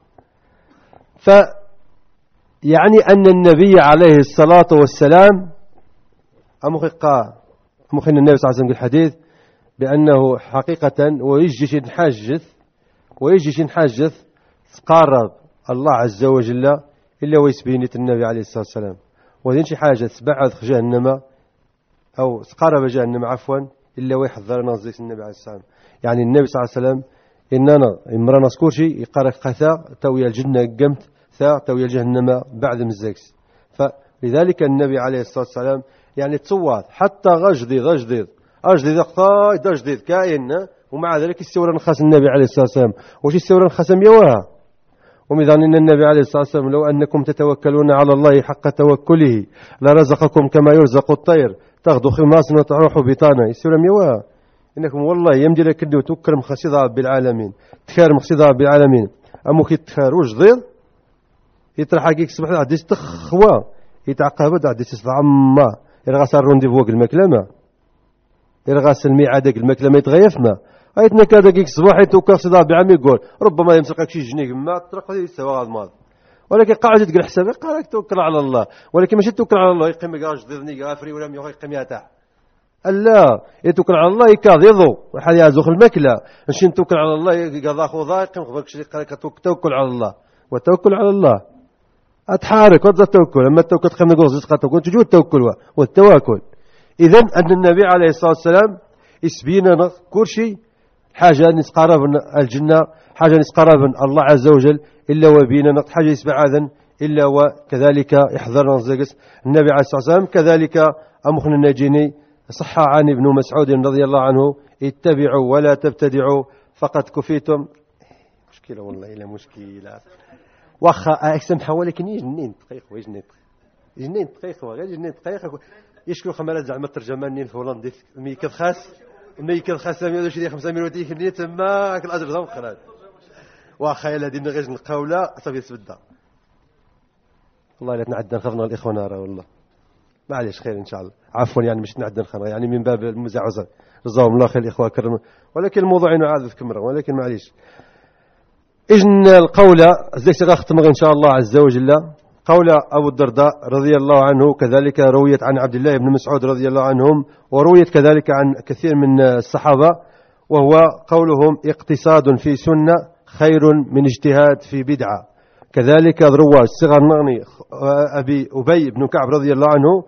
يعني أن النبي عليه الصلاة والسلام أمخي النبي صلى الله عليه وسلم الحديث بأنه حقيقة ويجي شي نحاجث تقارب الله عز وجل إلا ويسبينة النبي عليه الصلاة والسلام. وذين شي حاجة تبعد جهنم أو تقارب جهنم عفوا إلا ويحضرنا زيك النبي عليه الصلاة والسلام. يعني النبي صلى الله عليه وسلم إننا إمرانا سكور شيء يقارك قثا تويا الجنة قمت ثا تويا جهنم بعد مزيكس. فلذلك النبي عليه الصلاة والسلام يعني تصوات حتى غجديد قايد غجديد كائن ومع ذلك السورة نخاس النبي عليه الصلاة والسلام وش السورة نخاسم يواها ومثلا إن النبي عليه الصلاة والسلام لو أنكم تتوكلون على الله حق توكله لرزقكم كما يرزق الطير تاخذوا خماس وتروحوا بطانة السورة يواها إنكم والله يمدي لك كدو تكرم خسيدة رب العالمين تخير مخسيدة رب العالمين أمو كي تخير وجديد يطرح هكيك الصبح عاد يستخوى يتعقبت عاد يستعمى يرغس الرونديفو المكلمة يرغس الميعاد المكلمة يتغيف ما ايتنا كذا كيك صباح يتوكل صدا بعمي يقول ربما يمسكك شي جنيه ما تطرق هذه يستوى هذا الماضي ولكن قاعد تقول حسابك قالك توكل على الله ولكن ماشي توكل على الله يقيم كاع جدني غافري ولا يقيم يتاع لا يتوكل على الله يكاضيضو وحال يازوخ المكله ماشي توكل على الله قضا خوضا يقيم خبرك شي قالك توكل على الله والتوكل على الله اتحارك وتزا التوكل اما التوكل تخمن قوز تقول تجو التوكل والتواكل اذا ان النبي عليه الصلاه والسلام يسبينا كل شيء حاجة نسقرب الجنة حاجة نسقرب الله عز وجل إلا وبينا نقط حاجة يسبع هذا إلا وكذلك يحذرنا الزقس النبي عليه الصلاة والسلام كذلك أمخنا الناجيني صح عن ابن مسعود رضي الله عنه اتبعوا ولا تبتدعوا فقد كفيتم مشكلة والله إلا مشكلة وخا أكسم حوالك يجنين دقيقة يجنين دقيقة غير يجنين دقيقة يشكو خمالات زعما الترجمان نين في هولندا ميكد خاص ميكد خاص 500 وتيك نيه تما الأجر زوم خلال واخا يلا دينا غير القولة صافي تبدا والله لا تنعدى نخافنا الإخوان راه والله معليش خير إن شاء الله عفوا يعني مش نعدى نخافنا يعني من باب المزعزة جزاهم الله خير الإخوة كرم ولكن الموضوع يعاد في كمرة ولكن معليش إجن القولة زيك غختم إن شاء الله عز وجل قول أبو الدرداء رضي الله عنه كذلك رويت عن عبد الله بن مسعود رضي الله عنهم ورويت كذلك عن كثير من الصحابة وهو قولهم اقتصاد في سنة خير من اجتهاد في بدعة. كذلك روى الصغر نغني أبي بن كعب رضي الله عنه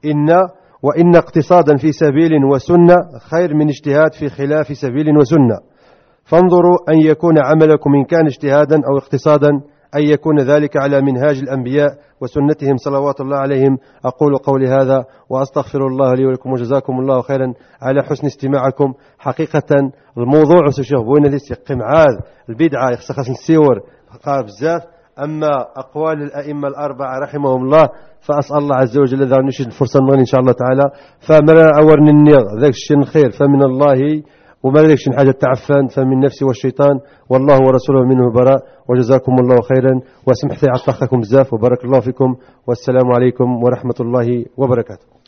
وإن اقتصادا في سبيل وسنة خير من اجتهاد في خلاف سبيل وسنة فانظروا أن يكون عملكم إن كان اجتهادا أو اقتصادا أن يكون ذلك على منهاج الأنبياء وسنتهم صلوات الله عليهم. أقول قولي هذا وأستغفر الله لي ولكم وجزاكم الله خيرا على حسن استماعكم. حقيقة الموضوع سيشوف بوين ذي قمعاد البدعة يخصخص السيور بزاف أما أقوال الأئمة الأربعة رحمهم الله فأسأل الله عز وجل ذا نشد فرصة إن شاء الله تعالى فمن أورن النير ذاك الشيء خير فمن الله وما لكش حاجة تعفان فمن نفسي والشيطان والله ورسوله منه براء وجزاكم الله خيرا وسمحتي عطاكم بزاف وبارك الله فيكم والسلام عليكم ورحمة الله وبركاته.